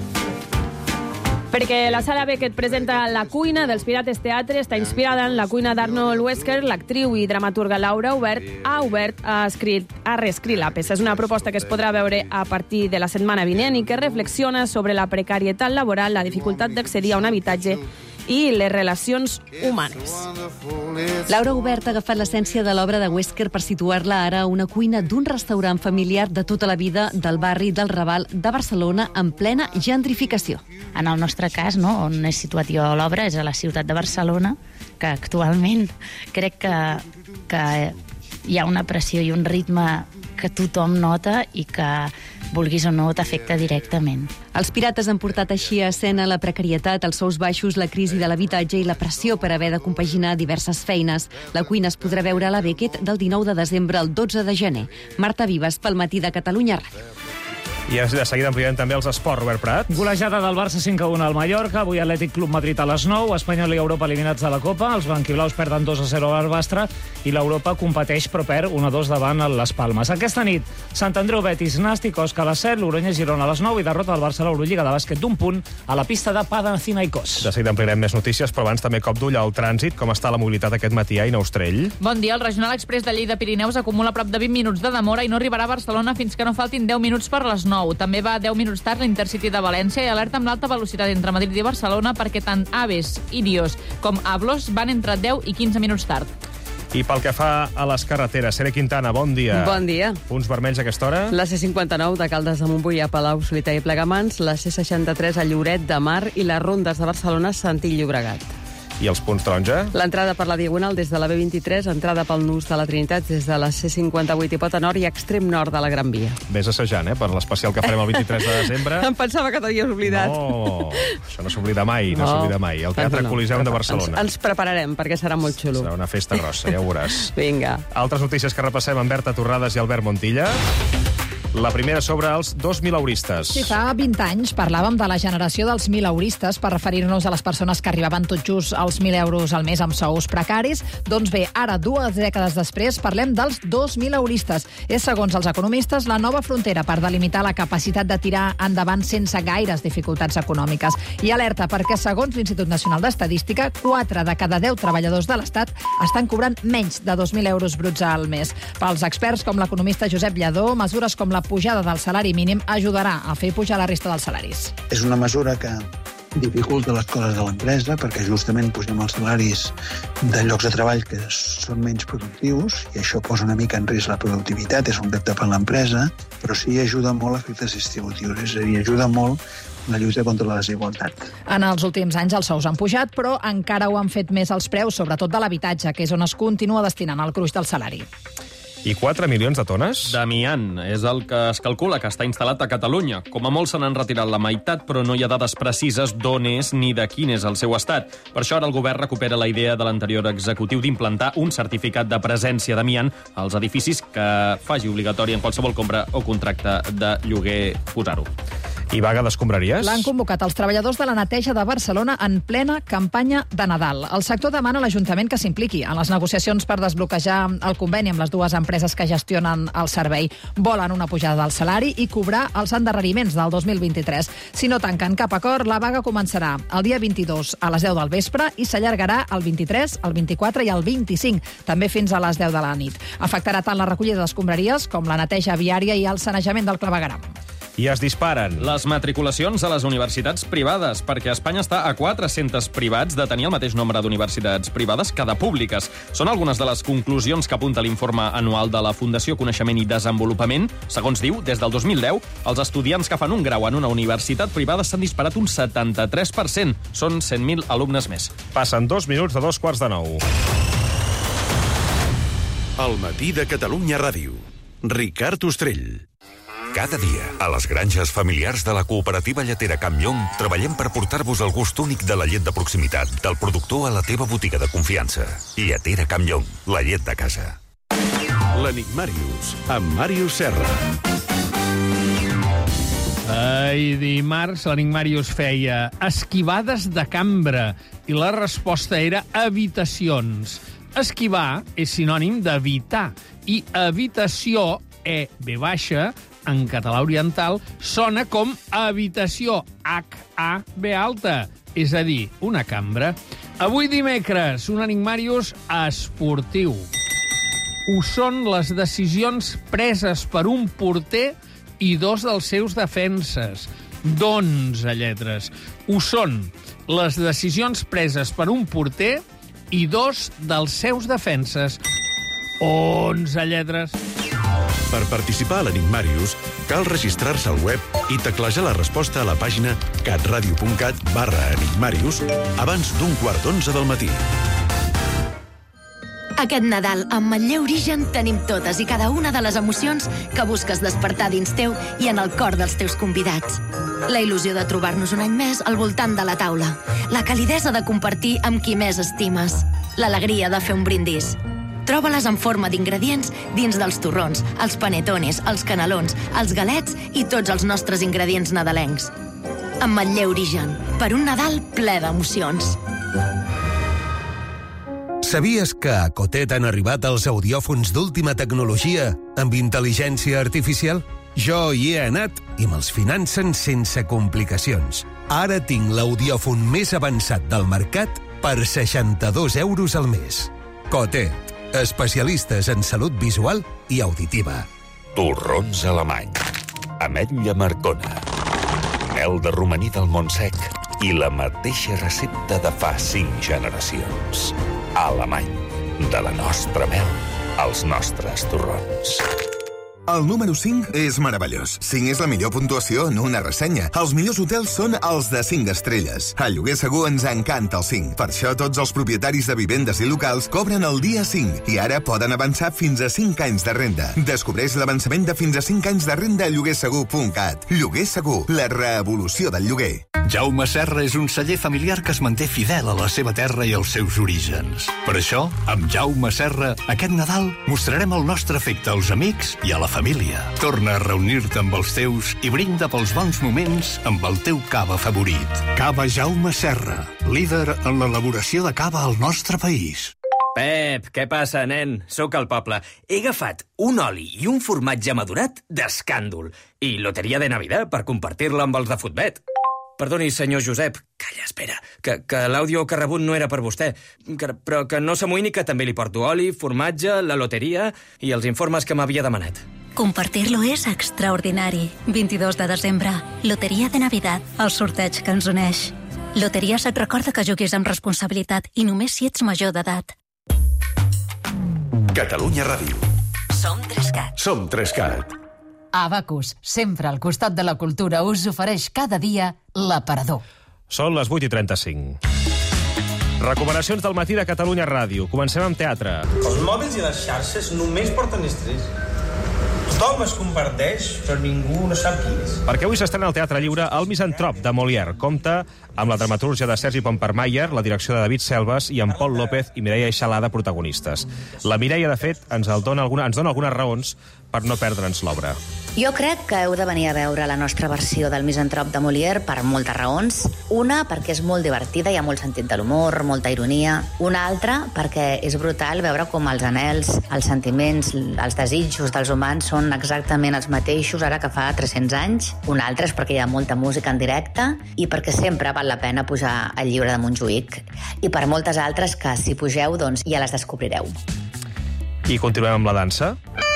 Speaker 19: Perquè la Sala Beckett presenta La cuina dels Pirates Teatre, està inspirada en la cuina d'Arnold Wesker. L'actriu i dramaturga Laura Obert ha obert a, escrit, a reescrit la peça. És una proposta que es podrà veure a partir de la setmana vinent i que reflexiona sobre la precarietat laboral, la dificultat d'accedir a un habitatge i les relacions humanes.
Speaker 23: Laura Obert ha agafat l'essència de l'obra de Wesker per situar-la ara a una cuina d'un restaurant familiar de tota la vida del barri del Raval de Barcelona en plena gentrificació.
Speaker 13: En el nostre cas, no, on és situat jo l'obra, és a la ciutat de Barcelona, que actualment crec que, que hi ha una pressió i un ritme que tothom nota i que, vulguis o no, t'afecta directament.
Speaker 23: Els pirates han portat així a escena la precarietat, els sous baixos, la crisi de l'habitatge i la pressió per haver de compaginar diverses feines. La cuina es podrà veure a la Beckett del dinou de desembre al dotze de gener. Marta Vives, pel Matí de Catalunya Ràdio.
Speaker 2: I de seguida ampliarem també els esports, Robert Prat.
Speaker 24: Golejada del Barça cinc a u al Mallorca, avui Atlètic Club Madrid a les nou, Espanyol i Europa eliminats de la Copa, els blanquiblaus perden dos a zero a l'Arbastre i l'Europa competeix però perd un a dos davant les Palmes. Aquesta nit, Sant Andreu Betis, Nàstic, Osca a les set, Logroñés Girona a les nou i derrota del Barça a l'Eurolliga de bàsquet d'un punt a la pista de Panathinaikos.
Speaker 2: De seguida ampliarem més notícies, però abans també cop d'ull al trànsit. Com està la mobilitat aquest matí a Inaustrell?
Speaker 26: Bon dia, el Regional Express de Lleida Pirineus acumula prop de vint minuts de demora i no arribarà a Barcelona fins que no faltin deu minuts per les nou. També va deu minuts tard l'Intercity de València i alerta amb l'alta velocitat entre Madrid i Barcelona perquè tant Aves, Irios com Ablos van entre deu i quinze minuts tard.
Speaker 2: I pel que fa a les carreteres, Sere Quintana, bon dia.
Speaker 30: Bon dia.
Speaker 2: Punts vermells a aquesta hora?
Speaker 30: La C cinquanta-nou de Caldes de Montbui a Palau, Solità i Plegamans, la C seixanta-tres a Lloret de Mar i les rondes de Barcelona, Santí i Llobregat.
Speaker 2: I els punts taronja?
Speaker 30: L'entrada per la Diagonal des de la B vint-i-tres, entrada pel Nus de la Trinitat des de la C cinquanta-vuit i Pota Nord i extrem nord de la Gran Via.
Speaker 2: Ves assajant, eh, per l'especial que farem el vint-i-tres de desembre.
Speaker 30: Em pensava que t'havies oblidat.
Speaker 2: No, això no s'oblida mai, no, no s'oblida mai. El Teatre no, no, Coliseum de Barcelona.
Speaker 30: Ens, ens prepararem, perquè serà molt xulo.
Speaker 2: Serà una festa grossa, ja ho veuràs.
Speaker 30: Vinga.
Speaker 2: Altres notícies que repassem amb Berta Torrades i Albert Montilla. La primera sobre els dos mileuristes.
Speaker 7: Sí, fa vint anys parlàvem de la generació dels mileuristes per referir-nos a les persones que arribaven tot just als mil euros al mes amb sous precaris. Doncs bé, ara, dues dècades després, parlem dels dos mileuristes. És, segons els economistes, la nova frontera per delimitar la capacitat de tirar endavant sense gaires dificultats econòmiques. I alerta, perquè, segons l'Institut Nacional d'Estadística, quatre de cada deu treballadors de l'Estat estan cobrant menys de dos mil euros bruts al mes. Pels experts, com l'economista Josep Lladó, mesures com la La pujada del salari mínim ajudarà a fer pujar la resta dels salaris.
Speaker 1: És una mesura que dificulta les coses de l'empresa perquè justament pugem els salaris de llocs de treball que són menys productius i això posa una mica en risc la productivitat, és un repte per l'empresa, però sí ajuda molt a efectes distributius, és a dir, ajuda molt la lluita contra la desigualtat.
Speaker 7: En els últims anys els sous han pujat, però encara ho han fet més els preus, sobretot de l'habitatge, que és on es continua destinant el gruix del salari.
Speaker 2: I quatre milions de tones?
Speaker 3: D'amiant és el que es calcula que està instal·lat a Catalunya. Com a molt se n'han retirat la meitat, però no hi ha dades precises d'on és ni de quin és el seu estat. Per això ara el govern recupera la idea de l'anterior executiu d'implantar un certificat de presència d'amiant als edificis que faci obligatori en qualsevol compra o contracte de lloguer posar-ho.
Speaker 2: I vaga d'escombraries?
Speaker 7: L'han convocat els treballadors de la neteja de Barcelona en plena campanya de Nadal. El sector demana a l'Ajuntament que s'impliqui en les negociacions per desbloquejar el conveni amb les dues empreses que gestionen el servei. Volen una pujada del salari i cobrar els endarreriments del dos mil vint-i-tres. Si no tanquen cap acord, la vaga començarà el dia vint-i-dos a les deu del vespre i s'allargarà el vint-i-tres, el vint-i-quatre i el vint-i-cinc, també fins a les deu de la nit. Afectarà tant la recollida d'escombraries com la neteja viària i el sanejament del clavegueram.
Speaker 2: I es disparen
Speaker 3: les matriculacions a les universitats privades, perquè Espanya està a quatre-cents privats de tenir el mateix nombre d'universitats privades que de públiques. Són algunes de les conclusions que apunta l'informe anual de la Fundació Coneixement i Desenvolupament. Segons diu, des del dos mil deu, els estudiants que fan un grau en una universitat privada s'han disparat un setanta-tres per cent. Són cent mil alumnes més.
Speaker 2: Passen dos minuts de dos quarts de nou.
Speaker 4: El matí de Catalunya Ràdio. Ricard Ostrell. Cada dia, a les granges familiars de la cooperativa lletera Camp Llong, treballem per portar-vos el gust únic de la llet de proximitat, del productor a la teva botiga de confiança. Lletera Camp Llong, la llet de casa. L'Enigmàrius, amb Màrius Serra.
Speaker 5: Ai, dimarts l'Enigmàrius feia esquivades de cambra i la resposta era habitacions. Esquivar és sinònim d'evitar i habitació, E, B baixa, en català oriental, sona com habitació, H, A, B alta, és a dir, una cambra. Avui dimecres, un Enigmàrius esportiu. Ho són les decisions preses per un porter i dos dels seus defenses, d'onze lletres. Ho són les decisions preses per un porter i dos dels seus defenses, onze lletres.
Speaker 4: Per participar a l'Enigmàrius, cal registrar-se al web i teclejar la resposta a la pàgina catradio.cat barra enigmàrius abans d'un quart d'onze del matí.
Speaker 6: Aquest Nadal, amb Manlleu Origen, tenim totes i cada una de les emocions que busques despertar dins teu i en el cor dels teus convidats. La il·lusió de trobar-nos un any més al voltant de la taula. La calidesa de compartir amb qui més estimes. L'alegria de fer un brindis. Troba-les en forma d'ingredients dins dels torrons, els panetones, els canelons, els galets i tots els nostres ingredients nadalencs. Amb Manlleu Origen, per un Nadal ple d'emocions.
Speaker 8: Sabies que a Cotet han arribat els audiòfons d'última tecnologia amb intel·ligència artificial? Jo hi he anat i me'ls financen sense complicacions. Ara tinc l'audiòfon més avançat del mercat per seixanta-dos euros al mes. Cotet, especialistes en salut visual i auditiva.
Speaker 4: Torrons alemany, ametlla marcona, mel de romaní del Montsec i la mateixa recepta de fa cinc generacions. Alemany, de la nostra mel als nostres torrons.
Speaker 9: El número cinc és meravellós. cinc és la millor puntuació en una ressenya. Els millors hotels són els de cinc estrelles. A Lloguer Segur ens encanta el cinc. Per això tots els propietaris de vivendes i locals cobren el dia cinc i ara poden avançar fins a cinc anys de renda. Descobreix l'avançament de fins a cinc anys de renda a lloguer segur punt cat. Lloguer Segur, la revolució del lloguer.
Speaker 10: Jaume Serra és un celler familiar que es manté fidel a la seva terra i als seus orígens. Per això, amb Jaume Serra, aquest Nadal mostrarem el nostre afecte als amics i a la família. Torna a reunir-te amb els teus i brinda pels bons moments amb el teu cava favorit. Cava Jaume Serra, líder en l'elaboració de cava al nostre país.
Speaker 11: Pep, què passa, nen? Sóc al poble. He agafat un oli i un formatge madurat d'escàndol i loteria de Navidad per compartir-la amb els de Futbet. Perdoni, senyor Josep. Calla, espera, que, que l'àudio que ha rebut no era per vostè, que, però que no s'amoïni que també li porto oli, formatge, la loteria i els informes que m'havia demanat.
Speaker 12: Compartir-lo és extraordinari. vint-i-dos de desembre, Loteria de Navidad, el sorteig que ens uneix. Loteries et recorda que juguis amb responsabilitat i només si ets major d'edat.
Speaker 4: Catalunya Ràdio.
Speaker 12: Som Trescat.
Speaker 4: Som Trescat.
Speaker 14: Abacus, sempre al costat de la cultura, us ofereix cada dia l'aparador.
Speaker 2: Són les vuit i trenta-cinc. Recomanacions del matí de Catalunya Ràdio. Comencem amb teatre.
Speaker 15: Els mòbils i les xarxes només porten estrès. Tothom es comparteix, però ningú no sap qui és.
Speaker 2: Perquè avui s'estrena al Teatre Lliure El Misantrop, de Molière. Compta amb la dramaturgia de Sergi Pompermayer, la direcció de David Selves i amb Pol López i Mireia Eixalada protagonistes. La Mireia, de fet, ens, el dona alguna, ens dona algunes raons per no perdre'ns l'obra.
Speaker 16: Jo crec que heu de venir a veure la nostra versió del Misantrop de Molière per moltes raons. Una, perquè és molt divertida, hi ha molt sentit de l'humor, molta ironia. Una altra, perquè és brutal veure com els anhels, els sentiments, els desitjos dels humans són exactament els mateixos ara que fa tres-cents anys. Una altra és perquè hi ha molta música en directe i perquè sempre val la pena pujar al Llibre de Montjuïc. I per moltes altres que, si pugeu, doncs ja les descobrireu.
Speaker 2: I continuem amb la dansa?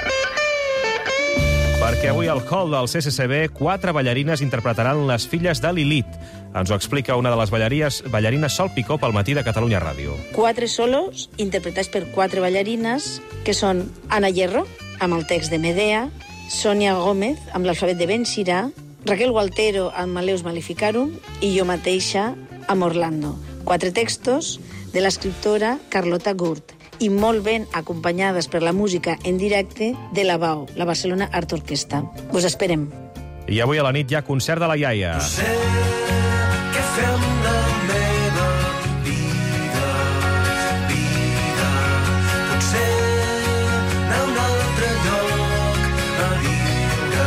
Speaker 2: Perquè avui al hall del C C C B quatre ballarines interpretaran Les filles de Lilith. Ens ho explica una de les ballarines, ballarines Sol Picó pel matí de Catalunya Ràdio.
Speaker 25: Quatre solos interpretats per quatre ballarines, que són Ana Hierro, amb el text de Medea, Sònia Gómez, amb l'alfabet de Ben Sirà, Raquel Gualtero, amb Maleus Maleficarum, i jo mateixa, amb Orlando. Quatre textos de l'escriptora Carlota Gurt, i molt ben acompanyades per la música en directe de la B A O, la Barcelona Art Orquestra. Us esperem.
Speaker 2: I avui a la nit hi ha concert de la iaia.
Speaker 20: No sé què fer amb la meva vida, vida. Potser anar a un altre lloc a viure,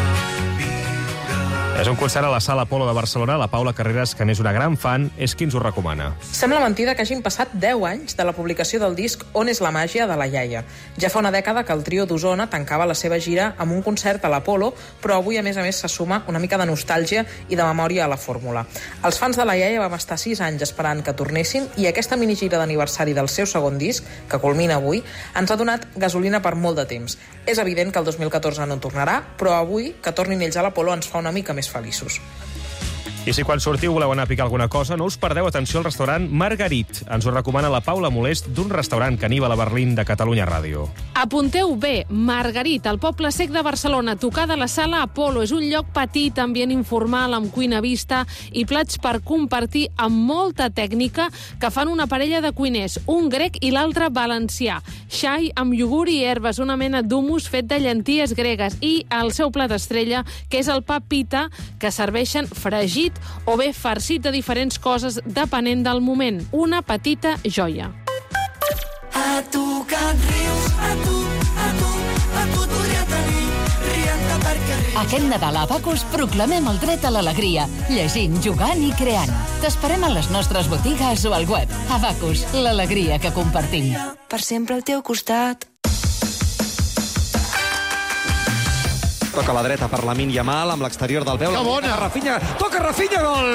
Speaker 20: viure.
Speaker 2: És un concert a la Sala Apolo de Barcelona. La Paula Carreras, que n'és una gran fan, és qui ens ho recomana.
Speaker 27: Sembla mentida que hagin passat deu anys de la publicació del disc On és la màgia de la iaia. Ja fa una dècada que el trio d'Osona tancava la seva gira amb un concert a l'Apolo, però avui, a més a més, se suma una mica de nostàlgia i de memòria a la fórmula. Els fans de la iaia vam estar sis anys esperant que tornessin i aquesta minigira d'aniversari del seu segon disc, que culmina avui, ens ha donat gasolina per molt de temps. És evident que el dos mil catorze no tornarà, però avui, que tornin ells a l'Apolo, ens fa una mica més feliços.
Speaker 2: I si quan sortiu voleu anar a picar alguna cosa, no us perdeu atenció al restaurant Margarit. Ens ho recomana la Paula Molest, d'un restaurant caníbal a Berlín de Catalunya Ràdio.
Speaker 28: Apunteu bé, Margarit, al poble sec de Barcelona, tocada a la Sala Apolo. És un lloc petit, ambient informal, amb cuina vista i plats per compartir amb molta tècnica que fan una parella de cuiners, un grec i l'altre valencià. Xai amb iogurt i herbes, una mena d'humus fet de llenties gregues i el seu plat estrella, que és el pa pita, que serveixen fregit o bé farcit de diferents coses depenent del moment. Una petita joia.
Speaker 20: A tu que et rius, a tu, a tu, a tu et podria tenir, rient-te perquè rius.
Speaker 14: Aquest Nadal a Abacus proclamem el dret a l'alegria, llegint, jugant i creant. T'esperem a les nostres botigues o al web. Abacus, l'alegria que compartim.
Speaker 20: Per sempre al teu costat.
Speaker 31: Toca a la dreta per Lamine Yamal amb l'exterior del peu.
Speaker 5: Que bona!
Speaker 31: Rafinha, toca Rafinha, gol!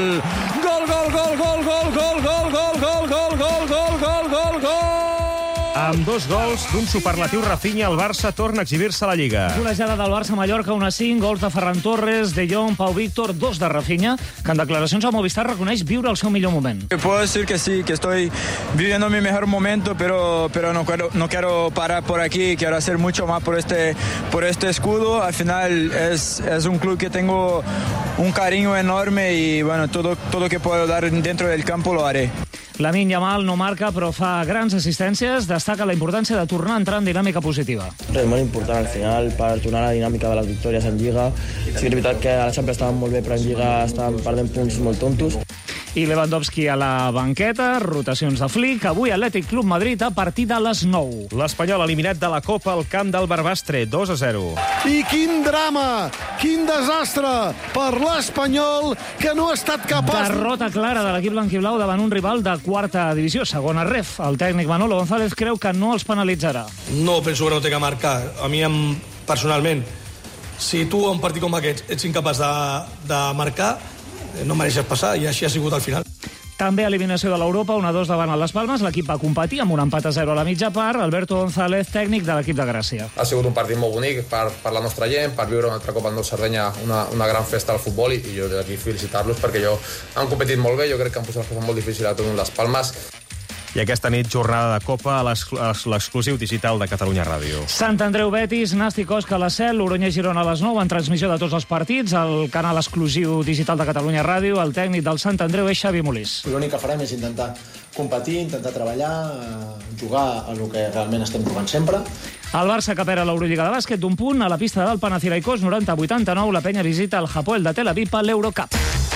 Speaker 31: Gol, gol, gol, gol, gol, gol, gol, gol, gol, gol, gol, gol, gol, gol, gol, gol!
Speaker 2: Amb dos gols d'un superlatiu Rafinha, el Barça torna a exhibir-se a la Lliga.
Speaker 13: Golejada del Barça a Mallorca, un a cinc, gols de Ferran Torres, De Jong, Pau Víctor, dos de Rafinha, que en declaracions a Movistar reconeix viure el seu millor moment.
Speaker 17: Puedo decir que sí, que estoy viviendo mi mejor momento, pero, pero no, quiero, no quiero parar por aquí, quiero hacer mucho más por este, por este escudo. Al final es, es un club que tengo un cariño enorme y bueno, todo, todo que puedo dar dentro del campo lo haré.
Speaker 13: Lamine Yamal no marca, però fa grans assistències. Destaca la importància de tornar a entrar en dinàmica positiva.
Speaker 18: És molt important al final per tornar a la dinàmica de les victòries en Lliga. Sí que és veritat que a la Champions estàvem molt bé, però en Lliga estàvem perdent punts molt tontos.
Speaker 13: I Lewandowski a la banqueta, rotacions de Flick. Avui Atlètic Club Madrid a partir de les nou.
Speaker 2: L'Espanyol eliminat de la Copa al camp del Barbastre, dos a zero.
Speaker 19: I quin drama, quin desastre per l'Espanyol, que no ha estat capaç...
Speaker 13: Derrota clara de l'equip blanquiblau davant un rival de quarta divisió, segona ref. El tècnic Manolo González creu que no els penalitzarà.
Speaker 21: No penso que no té que marcar. A mi, personalment, si tu a un partit com aquest ets incapaç de, de marcar, no mereixes passar, i així ha sigut al final.
Speaker 13: També eliminació de l'Europa, un a dos davant el Las Palmes. L'equip va competir amb un empat a zero a la mitja part. Alberto González, tècnic de l'equip de Gràcia.
Speaker 22: Ha sigut un partit molt bonic per, per la nostra gent, per viure un altre cop en Sardenya una, una gran festa al futbol, i, i jo d'aquí felicitar-los perquè jo han competit molt bé. Jo crec que han posat les coses molt difícils a tot les Palmes.
Speaker 2: I aquesta nit, jornada de Copa a l'exclusiu digital de Catalunya Ràdio.
Speaker 13: Sant Andreu Betis, Nàstic Osca a la Cel, Logroñés Girona a les nou, en transmissió de tots els partits, al canal exclusiu digital de Catalunya Ràdio. El tècnic del Sant Andreu és Xavi Molís.
Speaker 23: L'únic que farem és intentar competir, intentar treballar, jugar a el que realment estem jugant sempre.
Speaker 13: El Barça capera l'Eurolliga de bàsquet d'un punt a la pista del Panathinaikos, noranta a vuitanta-nou. La penya visita el Hapoel de Tel Aviv a l'Eurocup.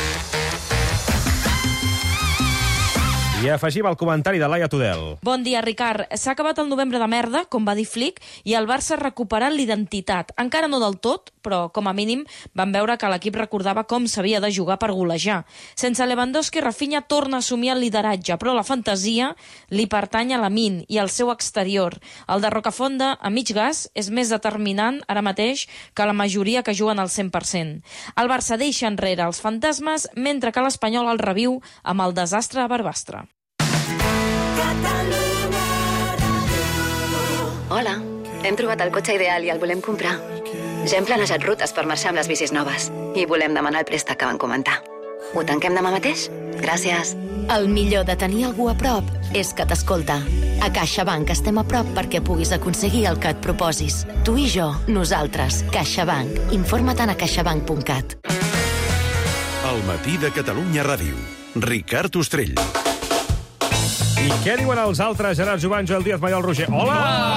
Speaker 2: I afegim el comentari de Laia Tudel.
Speaker 24: Bon dia, Ricard. S'ha acabat el novembre de merda, com va dir Flick, i el Barça ha recuperat l'identitat. Encara no del tot, però com a mínim van veure que l'equip recordava com s'havia de jugar per golejar. Sense Lewandowski, Rafinha torna a assumir el lideratge, però la fantasia li pertany a Lamine i al seu exterior. El de Rocafonda, a mig gas, és més determinant ara mateix que la majoria que juguen al cent per cent. El Barça deixa enrere els fantasmes, mentre que l'Espanyol el reviu amb el desastre a Barbastre.
Speaker 6: Hola, hem trobat el cotxe ideal i el volem comprar. Ja hem planejat rutes per marxar amb les bicis noves i volem demanar el préstec que van comentar. Ho tanquem demà mateix? Gràcies. El millor de tenir algú a prop és que t'escolta. A CaixaBank estem a prop perquè puguis aconseguir el que et proposis. Tu i jo, nosaltres, CaixaBank. Informa't a caixabank punt cat.
Speaker 4: El matí de Catalunya Ràdio. Ricard Ostrell.
Speaker 2: I què diuen els altres? Gerard Jovany, Joel Díaz, Maiol Roger. Hola!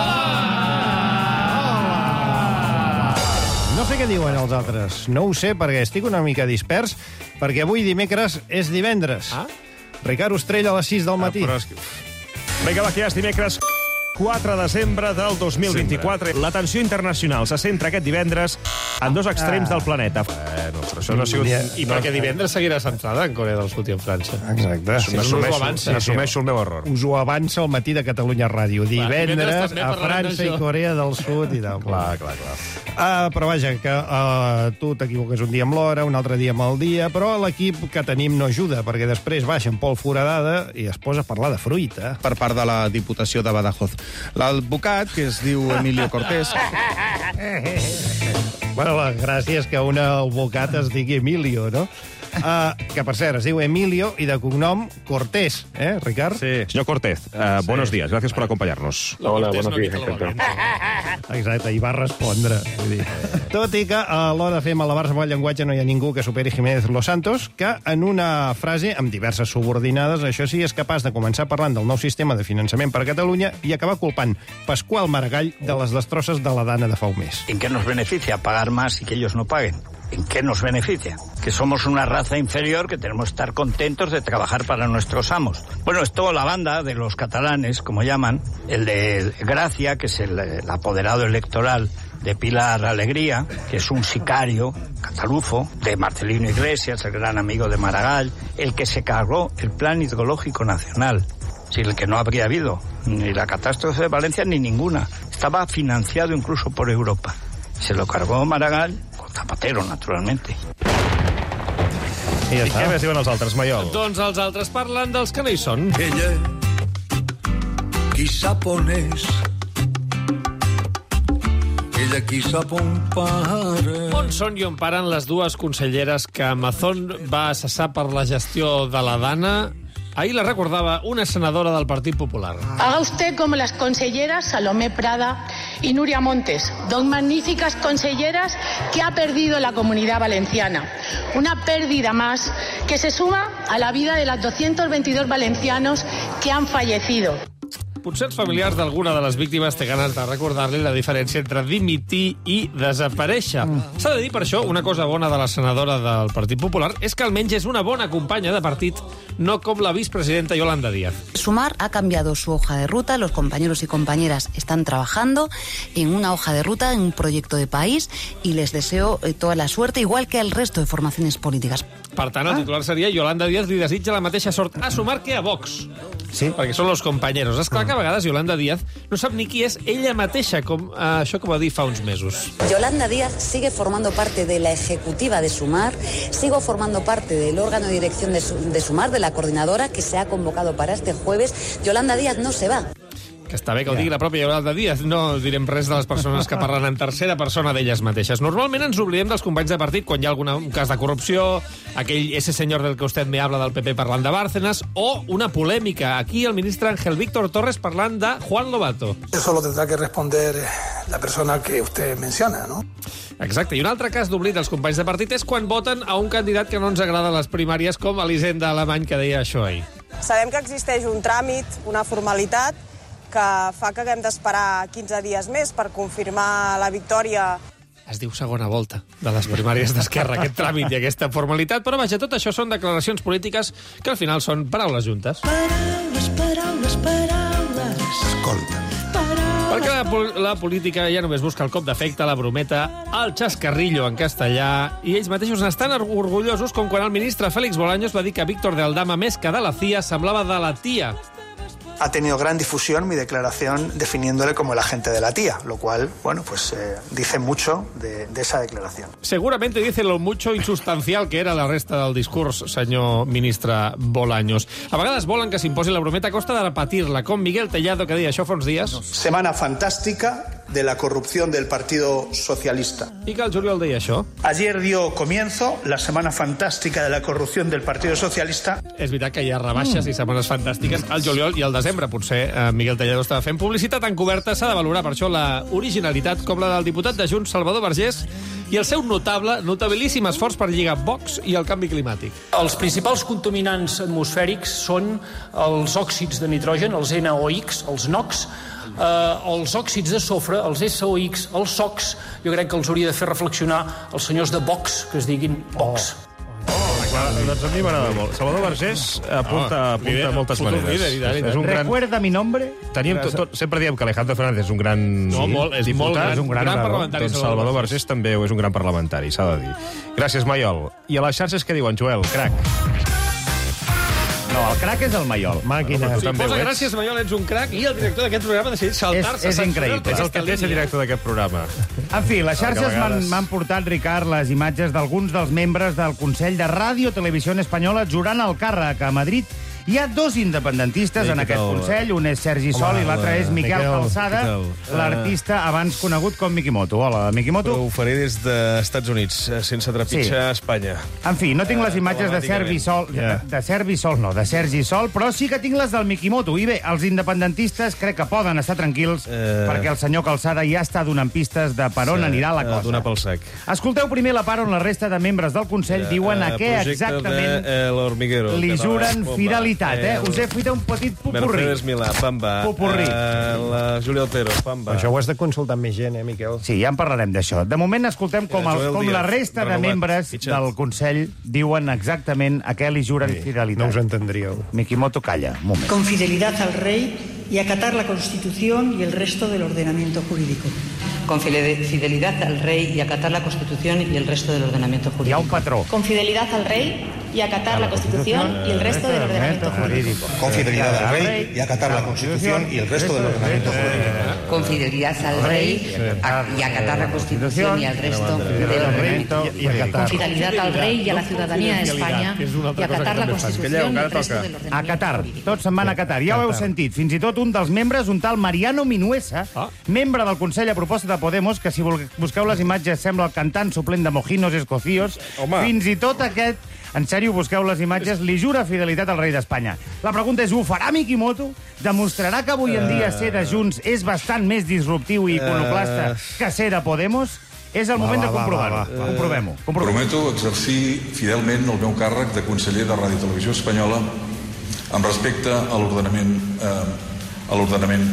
Speaker 26: No sé què diuen els altres. No ho sé, perquè estic una mica dispers, perquè avui dimecres és divendres. Ah? Ricard Ostrell a les sis del matí. Ah,
Speaker 2: que... Vinga, va, que ja és dimecres. quatre de desembre del dos mil vint-i-quatre. L'atenció internacional se centra aquest divendres en dos extrems ah. del planeta. Bueno, però això no ha sigut...
Speaker 5: I no, perquè divendres seguirà centrada en Corea del Sud i en França.
Speaker 26: Exacte.
Speaker 5: Sí,
Speaker 2: N'assumeixo sí, el meu error.
Speaker 26: Us ho avança el matí de Catalunya Ràdio. Divendres a França i Corea del Sud i tal.
Speaker 2: Clar, clar, clar.
Speaker 26: Uh, però vaja, que uh, tu t'equivoques un dia amb l'hora, un altre dia amb el dia, però l'equip que tenim no ajuda, perquè després baixa en Pol Foradada i es posa a parlar de fruita.
Speaker 29: Per part de la Diputació de Badajoz. L'advocat, que es diu Emilio Cortés...
Speaker 26: Bueno, la gràcia és que un advocat es digui Emilio, no? Uh, que, per cert, es diu Emilio i de cognom Cortés, eh, Ricard?
Speaker 2: Sí. Senyor Cortés, uh, sí. Buenos días, gracias por acompañarnos.
Speaker 26: Hola, buenos días. Exacte, i va respondre. Vull dir. Tot i que a l'hora de fer malabar-se amb el llenguatge no hi ha ningú que superi Jiménez Los Santos, que en una frase amb diverses subordinades, això sí, és capaç de començar parlant del nou sistema de finançament per a Catalunya i acabar culpant Pasqual Maragall de les destrosses de la Dana de fa un mes.
Speaker 30: ¿En qué nos beneficia pagar más y que ellos no paguen? ¿En qué nos beneficia? Que somos una raza inferior que tenemos que estar contentos de trabajar para nuestros amos. Bueno, esto la banda de los catalanes, como llaman, el de Gracia, que es el, el apoderado electoral de Pilar Alegría, que es un sicario catalufo, de Marcelino Iglesias, el gran amigo de Maragall, el que se cargó el Plan Hidrológico Nacional, sin el que no habría habido ni la catástrofe de Valencia ni ninguna. Estaba financiado incluso por Europa. Se lo cargó Maragall, con Zapatero, naturalmente.
Speaker 2: I, ja I què més diuen els altres, Maiol?
Speaker 5: Doncs els altres parlen dels que no hi són.
Speaker 4: Ella, qui
Speaker 1: qui sap on és. Ella qui sap on para.
Speaker 5: On són i on paren les dues conselleres que Amazon va cessar per la gestió de la Dana? Ahir la recordava una senadora del Partit Popular.
Speaker 3: Haga usted como las conselleras Salomé Prada y Nuria Montes, dos magníficas conselleras que ha perdido la Comunidad Valenciana. Una pérdida más que se suma a la vida de las doscientos veintidós valencianos que han fallecido.
Speaker 5: Potser els familiars d'alguna de les víctimes té ganes de recordar-li la diferència entre dimitir i desaparèixer. Mm. S'ha de dir, per això, una cosa bona de la senadora del Partit Popular és que almenys és una bona companya de partit, no com la vicepresidenta Yolanda Díaz.
Speaker 7: Sumar ha cambiado su hoja de ruta, los compañeros y compañeras están trabajando en una hoja de ruta, en un proyecto de país, y les deseo toda la suerte, igual que al resto de formaciones políticas.
Speaker 5: Per tant, el titular seria Yolanda Díaz li desitja la mateixa sort a Sumar que a Vox.
Speaker 26: Sí.
Speaker 5: Perquè són los compañeros. És clar que a vegades Yolanda Díaz no sap ni qui és ella mateixa, com eh, això que va dir fa uns mesos.
Speaker 7: Yolanda Díaz sigue formando parte de la ejecutiva de Sumar, sigo formando parte del órgano de dirección de, de Sumar, de la coordinadora que se ha convocado para este jueves. Yolanda Díaz no se va.
Speaker 5: Que està bé que ho digui la pròpia Yolanda Díaz. No direm res de les persones que parlen en tercera persona d'elles mateixes. Normalment ens oblidem dels companys de partit quan hi ha algun un cas de corrupció, aquell ese senyor del que usted me habla del P P parlant de Bárcenas, o una polèmica. Aquí el ministre Ángel Víctor Torres parlant de Juan Lobato.
Speaker 21: Eso lo tendrá que responder la persona que usted menciona, ¿no?
Speaker 5: Exacte. I un altre cas d'oblit dels companys de partit és quan voten a un candidat que no ens agrada a les primàries, com Elisenda Alemany, que deia això ahir.
Speaker 8: Sabem que existeix un tràmit, una formalitat, que fa que haguem d'esperar quinze dies més per confirmar la victòria.
Speaker 5: Es diu segona volta de les primàries d'Esquerra, aquest tràmit i aquesta formalitat, però vaja, tot això són declaracions polítiques que al final són paraules juntes.
Speaker 1: Paraules, paraules, paraules. Escolta.
Speaker 5: Perquè la, la política ja només busca el cop d'efecte, la brometa, el xascarrillo en castellà, i ells mateixos n'estan orgullosos, com quan el ministre Félix Bolaños va dir que Víctor de Aldama, més que de la C I A, semblava de la tia.
Speaker 9: Ha tenido gran difusión mi declaración definiéndole como el agente de la tía, lo cual, bueno, pues eh, dice mucho de, de esa declaración.
Speaker 5: Seguramente dice lo mucho insustancial que era la resta del discurs, senyor ministre Bolaños. A vegades volen que s'imposi la brometa a costa de repetir-la, com Miguel Tellado, que deia això fa uns dies.
Speaker 9: Semana fantástica de la corrupción del Partido Socialista.
Speaker 5: I que el Juliol deia això.
Speaker 9: Ayer dio comienzo la semana fantástica de la corrupción del Partido Socialista.
Speaker 5: És veritat que hi ha rebaixes mm. i setmanes fantàstiques al juliol i al desembre. Potser eh, Miguel Tellado estava fent publicitat encoberta. S'ha de valorar per això la originalitat, com la del diputat de Junts, Salvador Vergés, i el seu notable, notabilíssim esforç per lligar Vox i el canvi climàtic.
Speaker 10: Els principals contaminants atmosfèrics són els òxids de nitrogen, els N O X, els NOx, eh, els òxids de sofre, els S O X, els SOx. Jo crec que els hauria de fer reflexionar els senyors de Vox, que es diguin Vox.
Speaker 2: Oh. Clar, doncs a mi m'agrada molt. Salvador Vergés apunta, oh, apunta líder, moltes maneres. Líder, líder, líder.
Speaker 26: És un gran... Recuerda mi nombre.
Speaker 2: Teníem tot, tot, sempre diem que Alejandro Fernández és un gran
Speaker 5: no, molt, és
Speaker 2: diputat.
Speaker 5: Molt, és un gran, gran parlamentari.
Speaker 2: Doncs Salvador Vergés també és un gran parlamentari, s'ha de dir. Gràcies, Maiol. I a les xarxes què diuen, Joel? Crac.
Speaker 26: No, el crac és el Maiol. Màquina.
Speaker 5: Sí, posa gràcies, Maiol, ets un crac, i el director d'aquest programa ha decidit saltar-se.
Speaker 26: És, és increïble.
Speaker 2: És el que té ser director d'aquest programa.
Speaker 26: En fi, les xarxes m'han vegades... portat, Ricard, les imatges d'alguns dels membres del Consell de Ràdio Televisió Espanyola jurant el càrrec a Madrid. Hi ha dos independentistes sí, en aquest tal, Consell, un és Sergi Sol Home, i l'altre és Miquel Miquel Calçada, l'artista abans conegut com Miquimoto. Hola, Miquimoto.
Speaker 11: Però ho faré des dels Estats Units, sense trepitjar sí. a Espanya.
Speaker 26: En fi, no tinc les imatges de Sergi Sol, yeah. de, de Sergi Sol, no, de Sergi Sol, però sí que tinc les del Miquimoto. I bé, els independentistes crec que poden estar tranquils uh... perquè el senyor Calçada ja està donant pistes de per on sí, anirà la cosa.
Speaker 11: Uh, donar pel sac.
Speaker 26: Escolteu primer la part on la resta de membres del Consell uh, diuen a què exactament
Speaker 11: de, uh,
Speaker 26: li juren fidelitat. Eh? Us he fet un petit popurrí.
Speaker 11: Mercedes Milà, pamba.
Speaker 26: Popurrí.
Speaker 11: Uh, la Júlia Otero, pamba.
Speaker 26: Això ho has de consultar amb més gent, eh, Miquel? Sí, ja en parlarem d'això. De moment escoltem com, el, com la resta de membres del Consell diuen exactament a què li juren sí, fidelitat.
Speaker 11: No us entendríeu.
Speaker 26: Miquimoto, calla, un moment.
Speaker 12: Con fidelidad al rey y acatar la Constitución y el resto del ordenamiento jurídico.
Speaker 15: Con fidelidad al rey y acatar la Constitución y el resto del ordenamiento jurídico.
Speaker 26: Hi ha un patró.
Speaker 12: Con fidelidad al rey y acatar la Constitución y el resto del ordenamiento jurídico.
Speaker 9: Con fidelidad al rey y acatar la Constitución y el resto del ordenamiento jurídico.
Speaker 15: con fidelidad al rey a- y acatar la Constitución y al resto de los reyes.
Speaker 6: Con fidelitat al rei i a la ciutadania d'Espanya i acatar la Constitució i el resto de
Speaker 14: A Qatar. Tots se'n van a Qatar. Ja ho heu sentit. Fins i tot un dels membres, un tal Mariano Minuesa, membre del Consell a proposta de Podemos, que si busqueu les imatges sembla el cantant suplent de Mojinos Escocios. Fins i tot aquest, en sèrio, busqueu les imatges, li jura fidelitat al rei d'Espanya. La pregunta és, ho farà Mikimoto? Demostrarà que avui en dia ser de Junts és bastant més disruptiu i iconoclasta que ser de Podemos? És el moment de comprovar-ho. Comprovem-ho.
Speaker 16: Prometo exercir fidelment el meu càrrec de conseller de Ràdio i Televisió Espanyola amb respecte a l'ordenament... Eh, a l'ordenament...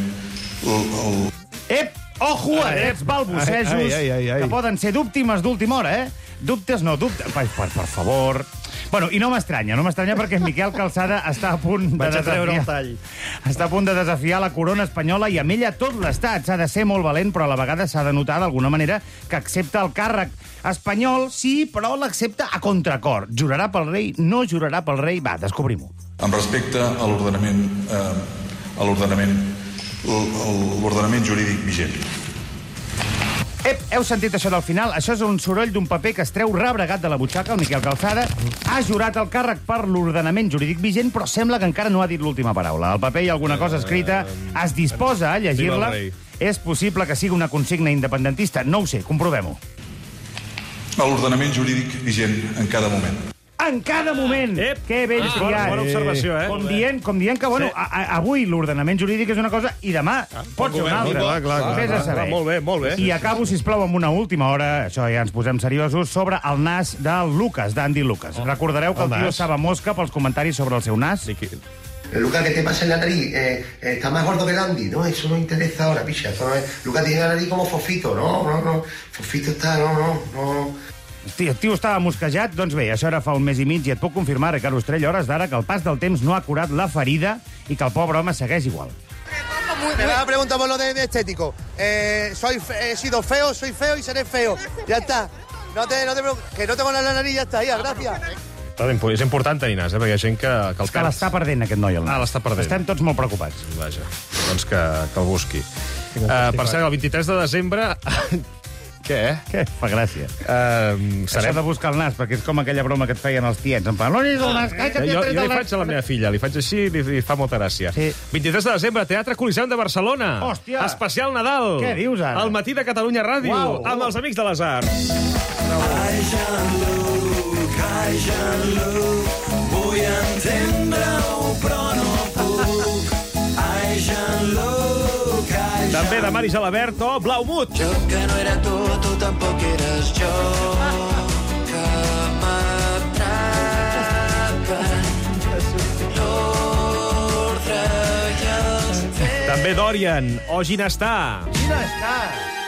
Speaker 14: Ep! Ojo, aquests balbucejos que poden ser d'últimes d'última hora, eh? Dubtes no, dubtes... Per, per, per favor... Bueno, i no m'estranya, no m'estranya perquè Miquel Calçada està a punt de
Speaker 26: Vaig a treure el
Speaker 14: desafiar...
Speaker 26: tall.
Speaker 14: Està a punt de desafiar la corona espanyola i amb ella tot l'estat. S'ha de ser molt valent, però a la vegada s'ha de notar d'alguna manera que accepta el càrrec espanyol, sí, però l'accepta a contracor. Jurarà pel rei, no jurarà pel rei? Va, descobrim-ho.
Speaker 16: Amb respecte a l'ordenament... Eh, a l'ordenament... l'ordenament jurídic vigent.
Speaker 14: Ep, heu sentit això del final? Això és un soroll d'un paper que es treu rebregat de la butxaca. El Miquel Calçada ha jurat el càrrec per l'ordenament jurídic vigent, però sembla que encara no ha dit l'última paraula. Al paper hi ha alguna cosa escrita, es disposa a llegir-la. És possible que sigui una consigna independentista, no ho sé, comprovem-ho.
Speaker 16: A l'ordenament jurídic vigent en cada moment.
Speaker 14: En cada moment! Ep. Que ben
Speaker 2: Ah,
Speaker 14: triat.
Speaker 2: bona observació, eh?
Speaker 14: Com dient, com dient que, bueno,
Speaker 2: Sí.
Speaker 14: a, a, avui l'ordenament jurídic és una cosa i demà pot ser una altra.
Speaker 2: Clar, clar, clar,
Speaker 14: Vés a
Speaker 2: clar,
Speaker 14: saber.
Speaker 2: clar, molt bé, molt bé.
Speaker 14: I acabo, sisplau, amb una última hora, això ja ens posem seriosos, sobre el nas del Lucas, d'Andy Lucas.
Speaker 2: Oh,
Speaker 14: Recordareu que el,
Speaker 2: el
Speaker 14: tio
Speaker 2: nas.
Speaker 14: estava mosca pels comentaris sobre el seu nas?
Speaker 17: Lucas, ¿qué te pasa en la nariz? Eh, eh, ¿Está más gordo que el Andy? No, eso no interesa ahora, picha. Eso no es... Lucas tiene la nariz como Fofito. No, no, no. Fofito está... No, no, no.
Speaker 14: El tio estava mosquejat? Doncs bé, això era fa un mes i mig i et puc confirmar, Ricard Ostrell, a hores d'ara, que el pas del temps no ha curat la ferida i que el pobre home segueix igual.
Speaker 18: Me vas a preguntar por lo de, de estético. Eh, soy fe- he sido feo, soy feo y seré feo. Ya está. No te, no te preocupes, que no tengo la nariz, ya está, ya, gracias.
Speaker 2: És important tenir nas, eh? Perquè hi ha gent que, que el
Speaker 14: Que l'està perdent, aquest noi, el nas.
Speaker 2: Ah, l'està perdent.
Speaker 14: Estem tots molt preocupats.
Speaker 2: Vaja, doncs que, que el busqui. Uh, per cert, el vint-i-tres de desembre... Què, eh?
Speaker 14: Què? Fa gràcia.
Speaker 2: Uh,
Speaker 14: Serem... Això de buscar el nas, perquè és com aquella broma que et feien els tiets. En plan, no és el nas, ai, que t'he
Speaker 2: jo,
Speaker 14: tret
Speaker 2: jo
Speaker 14: el
Speaker 2: li
Speaker 14: nas.
Speaker 2: faig a la meva filla, li faig així i li, li fa molta gràcia. Sí. vint-i-tres de desembre, Teatre Coliseum de Barcelona.
Speaker 14: Hòstia!
Speaker 2: Especial Nadal.
Speaker 14: Què dius, ara?
Speaker 2: Al matí de Catalunya Ràdio,
Speaker 14: Uau.
Speaker 2: amb els Amics de les Arts.
Speaker 1: Ai, Jean-Luc, ai, Jean-Luc, vull entendre-ho, però no puc. Ai, Jean-Luc, ai,
Speaker 2: També de Mari Gelabert o Blaumut.
Speaker 1: Jo que no era tu, tu tampoc eres jo, que m'atrapen l'ordre i els fets.
Speaker 2: També Dorian o Ginestar.
Speaker 14: Ginestar.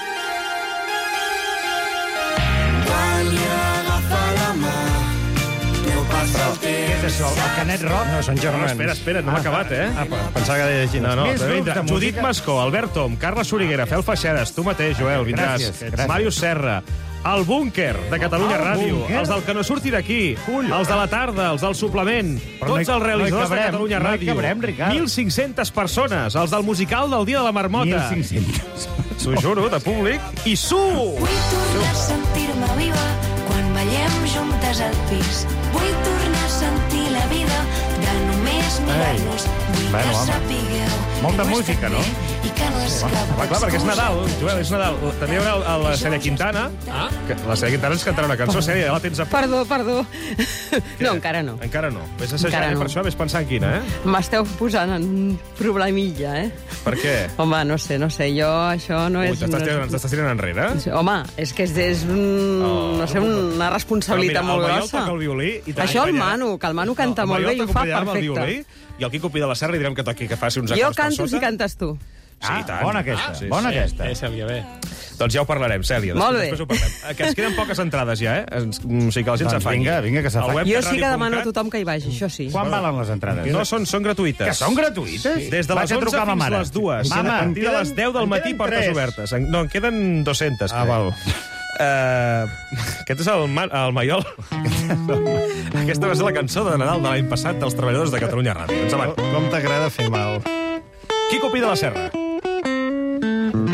Speaker 1: Quan li agafa la mà, no passa el
Speaker 14: Què és
Speaker 1: temps.
Speaker 14: això, el Canet Rock?
Speaker 26: No, són
Speaker 2: No,
Speaker 26: germans.
Speaker 2: espera, espera, no m'ha acabat, eh?
Speaker 26: Ah, pensava que deia Gina.
Speaker 2: No, no,
Speaker 14: Més
Speaker 2: també
Speaker 14: grups
Speaker 2: vindrà.
Speaker 14: de
Speaker 2: Judit
Speaker 14: música.
Speaker 2: Mascó, Albert Tom, Carla Soriguera, Fel Feixedes, tu mateix, Joel, vindràs.
Speaker 14: Gràcies, gràcies.
Speaker 2: Màrius Serra, el Búnquer, de Catalunya
Speaker 14: El
Speaker 2: Ràdio,
Speaker 14: Búnquer?
Speaker 2: els del que no surti d'aquí, els de la tarda, els del suplement,
Speaker 14: Però no hi-
Speaker 2: tots els realitzadors
Speaker 14: no hi cabrem,
Speaker 2: de Catalunya
Speaker 14: no hi
Speaker 2: Ràdio.
Speaker 14: cabrem, Ricard.
Speaker 2: mil cinc-centes persones, els del musical del Dia de la Marmota.
Speaker 14: mil cinc-cents.
Speaker 2: T'ho juro, de públic. I su!
Speaker 19: Vull tornar a sentir-me viva quan ballem juntes al pis. Vull tornar a sentir la vida de només mirar-nos. Vull
Speaker 2: Bueno,
Speaker 19: que
Speaker 2: home.
Speaker 19: sapigueu
Speaker 2: Molta
Speaker 19: que no
Speaker 2: música,
Speaker 19: estem
Speaker 2: no?
Speaker 19: bé I que no és cap
Speaker 2: Va, clar, perquè és Nadal, Joel, és Nadal. També hi haurà el- el- la Cèlia Quintana.
Speaker 20: Ah?
Speaker 2: Que la Cèlia Quintana ens cantarà una cançó. Cèlia, ja la tens a...
Speaker 20: Perdó, perdó. No, encara no.
Speaker 2: Encara no. Ves assajant,
Speaker 20: Encara
Speaker 2: eh?
Speaker 20: no.
Speaker 2: Per això ves pensant quina, eh?
Speaker 20: M'esteu posant en un problemilla, eh?
Speaker 2: Per què?
Speaker 20: Home, no sé, no sé, jo això no
Speaker 2: Ui,
Speaker 20: és...
Speaker 2: t'estàs
Speaker 20: no
Speaker 2: tirant, t'estàs tirant enrere?
Speaker 20: Home, és que és, és un,
Speaker 2: Oh,
Speaker 20: no sé, una responsabilitat
Speaker 2: Però mira,
Speaker 20: molt
Speaker 2: el Maiol
Speaker 20: grossa.
Speaker 2: toca el violí i t'acompanyarà.
Speaker 20: Això el Manu, que el Manu canta
Speaker 2: el
Speaker 20: molt bé
Speaker 2: Maiol
Speaker 20: i ho fa
Speaker 2: t'acompanyarà amb el
Speaker 20: perfecte.
Speaker 2: violí, i el Quico Pi de la Serra li direm que toqui, que faci uns
Speaker 20: Jo
Speaker 2: acords per
Speaker 20: canto si
Speaker 2: sota.
Speaker 20: cantes tu.
Speaker 2: Sí, i tant.
Speaker 14: bona aquesta,
Speaker 2: Ah, sí,
Speaker 14: bona
Speaker 2: sí.
Speaker 14: aquesta.
Speaker 2: Eh, Cèlia, bé. Doncs ja ho parlarem, Cèlia.
Speaker 20: Molt
Speaker 2: després,
Speaker 20: bé.
Speaker 2: després ho parlem. Eh, Que ens queden poques entrades ja, eh? Ens, o sigui que la gent
Speaker 14: Doncs
Speaker 2: s'afanyi.
Speaker 14: vinga, vinga, que s'afanyi.
Speaker 2: Al web
Speaker 20: Jo
Speaker 2: de
Speaker 20: sí que
Speaker 2: ràdio punt
Speaker 20: demano a
Speaker 2: cat.
Speaker 20: tothom que hi vagi, això sí.
Speaker 14: Quan valen les entrades?
Speaker 2: No, són, són gratuïtes.
Speaker 14: Que són gratuïtes?
Speaker 2: Sí. Des de
Speaker 14: Vaig
Speaker 2: les
Speaker 14: a
Speaker 2: onze
Speaker 14: trucar a ma
Speaker 2: fins
Speaker 14: mare.
Speaker 2: les dues.
Speaker 14: Mama,
Speaker 2: a
Speaker 14: em
Speaker 2: partir de les
Speaker 14: queden-
Speaker 2: deu del
Speaker 14: em
Speaker 2: matí,
Speaker 14: queden
Speaker 2: portes
Speaker 14: tres.
Speaker 2: obertes. En- No, en queden dues-centes.
Speaker 26: Ah,
Speaker 2: crec.
Speaker 26: val.
Speaker 2: Uh, aquest és el, Ma- el Maiol. Aquesta va ser la cançó de Nadal de l'any passat dels treballadors de Catalunya Ràdio. Ens avant.
Speaker 26: Com t'agrada fer mal.
Speaker 2: Quico Pi de la Serra.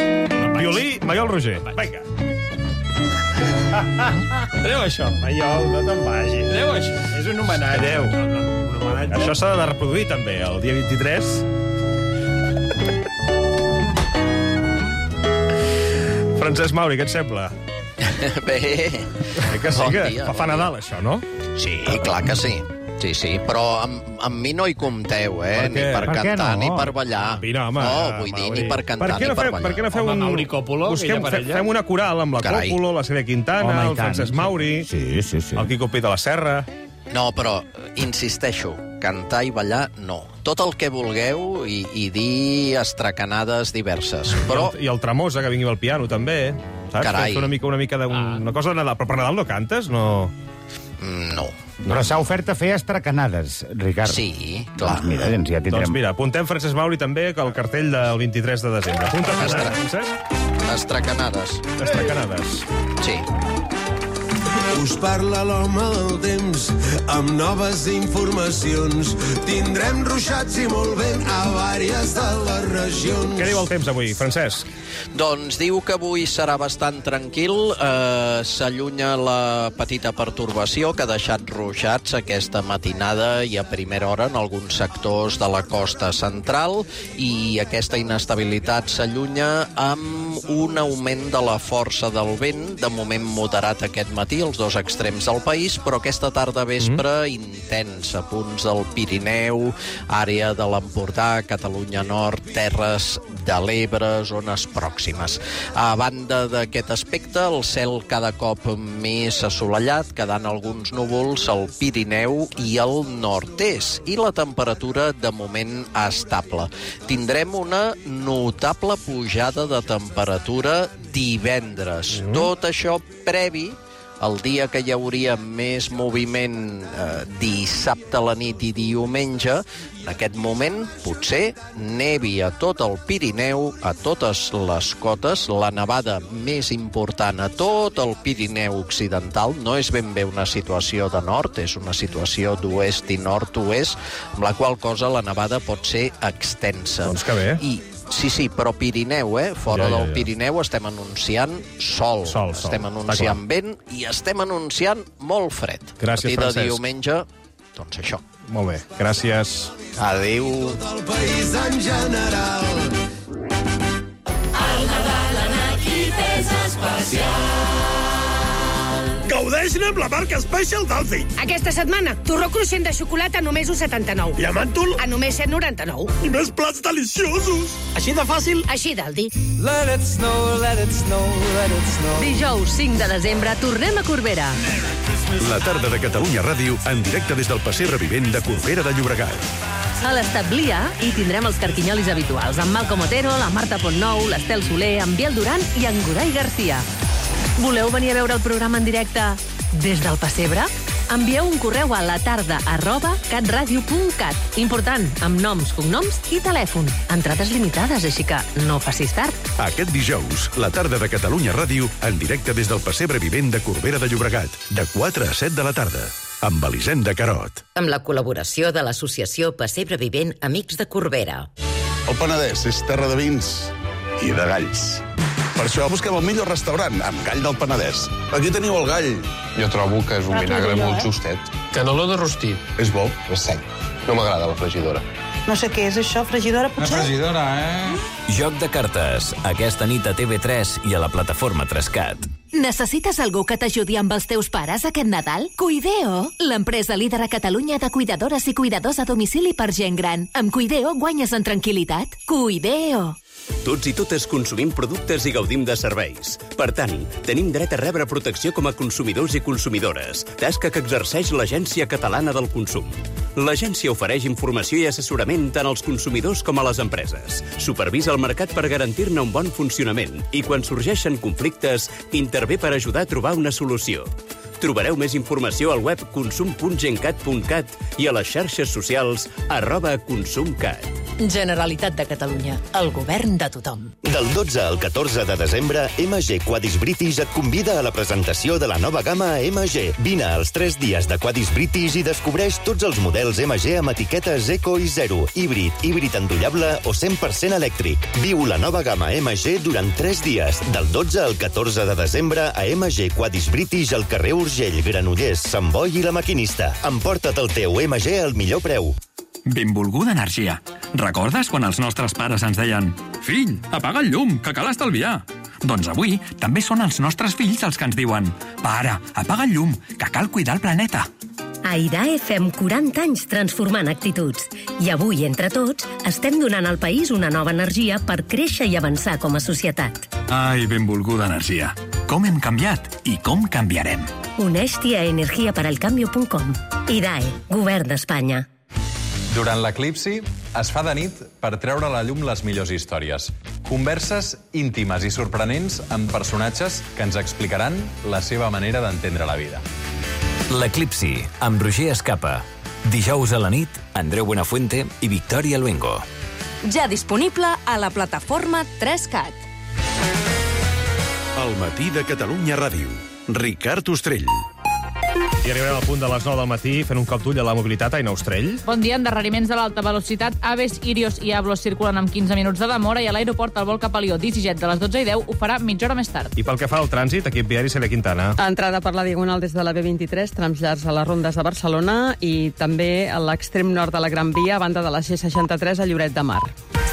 Speaker 2: Maiol Roger. Vinga.
Speaker 5: Adéu, això.
Speaker 26: Maiol, no te'n vagis.
Speaker 5: Adéu, això.
Speaker 26: És un homenatge.
Speaker 2: Adéu.
Speaker 5: Un homenatge.
Speaker 2: Això s'ha de reproduir, també, el dia vint-i-tres. Francesc Mauri, què et sembla?
Speaker 4: Bé.
Speaker 2: Eh que sí,
Speaker 4: Bon
Speaker 2: que
Speaker 4: dia,
Speaker 2: fa, fa
Speaker 4: bon
Speaker 2: Nadal, això, no?
Speaker 4: Sí, clar que sí. Sí, sí, però amb, amb mi no hi compteu, eh?
Speaker 2: Per
Speaker 4: Ni
Speaker 2: què?
Speaker 4: per
Speaker 2: Per què
Speaker 4: cantar,
Speaker 2: no?
Speaker 4: ni per ballar.
Speaker 2: Vine, home,
Speaker 4: no, vull dir,
Speaker 2: Mauri.
Speaker 4: ni per cantar,
Speaker 2: Per què no
Speaker 4: ni per
Speaker 2: feu-
Speaker 4: ballar.
Speaker 2: per què no feu
Speaker 5: Home,
Speaker 2: un-
Speaker 5: Mauri Còpolo,
Speaker 2: Busquem,
Speaker 5: aquella
Speaker 2: fe,
Speaker 5: parella.
Speaker 2: fem una coral amb la
Speaker 4: Carai.
Speaker 2: Còpolo, la Sílvia Quintana,
Speaker 26: Home, i
Speaker 2: el
Speaker 26: tant.
Speaker 2: Francesc Mauri,
Speaker 26: Sí, sí, sí.
Speaker 2: el Quico Pi de la Serra...
Speaker 4: No, però, insisteixo, cantar i ballar, no. Tot el que vulgueu i, i dir estracanades diverses. Però,
Speaker 2: I el, i el Tremosa, que vingui al piano, també. Saps?
Speaker 4: Carai.
Speaker 2: Fer una mica, una mica de,
Speaker 5: Ah.
Speaker 2: una cosa de Nadal. Però per Nadal no cantes? No...
Speaker 4: no.
Speaker 14: Però s'ha ofert a fer estracanades, Ricard.
Speaker 4: Sí, clar.
Speaker 14: Doncs mira, doncs ja tindrem...
Speaker 2: Doncs mira, apuntem Francesc Mauri també que el cartell del vint-i-tres de desembre. Apunta
Speaker 4: Estra-
Speaker 2: Francesc?
Speaker 4: Estracanades.
Speaker 2: Estracanades.
Speaker 4: Sí.
Speaker 1: Us parla l'home del temps amb noves informacions. Tindrem ruixats i molt vent a vàries de les regions.
Speaker 2: Què diu el temps avui, Francesc?
Speaker 4: Doncs diu que avui serà bastant tranquil. Eh, S'allunya la petita pertorbació que ha deixat ruixats aquesta matinada i a primera hora en alguns sectors de la costa central, i aquesta inestabilitat s'allunya amb un augment de la força del vent, de moment moderat aquest matí, els dos extrems del país, però aquesta tarda vespre mm. intens a punts del Pirineu, àrea de l'Empordà, Catalunya Nord, Terres de l'Ebre, zones pròximes. A banda d'aquest aspecte, el cel cada cop més assolellat, quedant alguns núvols al Pirineu i al nord-est, i la temperatura de moment estable. Tindrem una notable pujada de temperatura divendres. Mm. Tot això previ el dia que hi hauria més moviment eh, dissabte a la nit i diumenge. En aquest moment, potser, nevi a tot el Pirineu, a totes les cotes, la nevada més important a tot el Pirineu occidental. No és ben bé una situació de nord, és una situació d'oest i nord-oest, amb la qual cosa la nevada pot ser extensa.
Speaker 2: Doncs que bé.
Speaker 4: I Sí, sí, però Pirineu, eh? Fora
Speaker 2: Ja, ja,
Speaker 4: del
Speaker 2: ja.
Speaker 4: Pirineu estem anunciant sol,
Speaker 2: Sol, sol.
Speaker 4: estem anunciant vent i estem anunciant molt fred.
Speaker 2: Gràcies,
Speaker 4: a partir
Speaker 2: Francesc.
Speaker 4: de diumenge, doncs això.
Speaker 2: Molt bé, gràcies.
Speaker 4: Adéu.
Speaker 1: El país en general.
Speaker 19: El Nadal en equip és especial.
Speaker 1: Gaudeixin amb la marca Special d'Aldi.
Speaker 13: Aquesta setmana, torró cruixent de xocolata a només un coma setanta-nou.
Speaker 1: I a màntol?
Speaker 13: A només set coma noranta-nou.
Speaker 1: I més plats deliciosos. Així de fàcil?
Speaker 13: Així d'Aldi.
Speaker 1: Let it snow, let it snow, let it snow.
Speaker 22: Dijous cinc de desembre tornem a Corbera.
Speaker 23: La tarda de Catalunya Ràdio en directe des del Passeig Vivent de Corbera de Llobregat.
Speaker 22: A l'Establia hi tindrem els carquinyolis habituals, amb Malcom Otero, la Marta Pontnou, l'Estel Soler, en Biel Duran i en Goray Garcia. Voleu venir a veure el programa en directe des del Passebre? Envieu un correu a latarda arroba catradio punt cat. Important, amb noms, cognoms i telèfon. Entrades limitades, així que no facis tard.
Speaker 23: Aquest dijous, la tarda de Catalunya Ràdio en directe des del Passeig Vivent de Corbera de Llobregat, de quatre a set de la tarda, amb Elisenda Carot.
Speaker 24: Amb la col·laboració de l'associació Passebre Vivent Amics de Corbera.
Speaker 25: El Penedès és terra de vins i de galls. Per això busquem el millor restaurant amb gall del Penedès. Aquí teniu el gall.
Speaker 27: Jo trobo que és un vinagre molt justet. Caneló de rostit.
Speaker 25: És bo.
Speaker 27: És sec. No m'agrada la fregidora.
Speaker 12: No sé què és això, fregidora, potser?
Speaker 27: Una fregidora, eh?
Speaker 28: Joc de cartes. Aquesta nit a T V tres i a la plataforma Trescat.
Speaker 6: Necessites algú que t'ajudi amb els teus pares aquest Nadal? Cuideo, l'empresa líder a Catalunya de cuidadores i cuidadors a domicili per gent gran. Amb Cuideo guanyes en tranquil·litat. Cuideo.
Speaker 29: Tots i totes consumim productes i gaudim de serveis. Per tant, tenim dret a rebre protecció com a consumidors i consumidores, tasca que exerceix l'Agència Catalana del Consum. L'agència ofereix informació i assessorament tant als consumidors com a les empreses. Supervisa el mercat per garantir-ne un bon funcionament i, quan sorgeixen conflictes, intervé per ajudar a trobar una solució. Trobareu més informació al web consum punt gencat punt cat i a les xarxes socials arroba consumcat.
Speaker 22: Generalitat de Catalunya, el govern de tothom.
Speaker 3: Del dotze al catorze de desembre, M G Quadis British et convida a la presentació de la nova gamma M G. Vine als tres dies de Quadis British i descobreix tots els models M G amb etiquetes Eco i Zero, híbrid, híbrid endollable o cent per cent elèctric. Viu la nova gamma M G durant tres dies, del dotze al catorze de desembre a M G Quadis British al carrer Urgell, Granollers, Sant Boi i La Maquinista. Emporta't el teu M G al millor preu.
Speaker 7: Benvolguda energia. Recordes quan els nostres pares ens deien «Fill, apaga el llum, que cal estalviar»? Doncs avui també són els nostres fills els que ens diuen «Pare, apaga el llum, que cal cuidar el planeta».
Speaker 8: A IDAE fem quaranta anys transformant actituds. I avui, entre tots, estem donant al país una nova energia per créixer i avançar com a societat.
Speaker 7: Ai, benvolguda energia. Com hem canviat i com canviarem.
Speaker 8: Uneix-t'hi a energia para el cambio punt com. IDAE, Govern d'Espanya.
Speaker 9: Durant l'eclipsi es fa de nit per treure a la llum les millors històries. Converses íntimes i sorprenents amb personatges que ens explicaran la seva manera d'entendre la vida.
Speaker 28: L'Eclipsi, amb Roger Escapa. Dijous a la nit, Andreu Buenafuente i Victòria Luengo.
Speaker 22: Ja disponible a la plataforma tres cat.
Speaker 23: El matí de Catalunya Ràdio. Ricard Ostrell.
Speaker 2: I arribarem al punt de les nou del matí fent un cop d'ull a la mobilitat. Aina Ostrell.
Speaker 10: Bon dia. Endarreriments de l'alta velocitat. Aves, Irios i Ablos circulen amb quinze minuts de demora i a l'aeroport el vol cap a Lió d'EasyJet de les dotze i deu ho farà mitja hora més tard.
Speaker 2: I pel que fa al trànsit, equip viari Celia Quintana.
Speaker 20: Entrada per la Diagonal des de la B vint-i-tres, trams llargs a les rondes de Barcelona i també a l'extrem nord de la Gran Via, a banda de la C seixanta-tres a Lloret de Mar.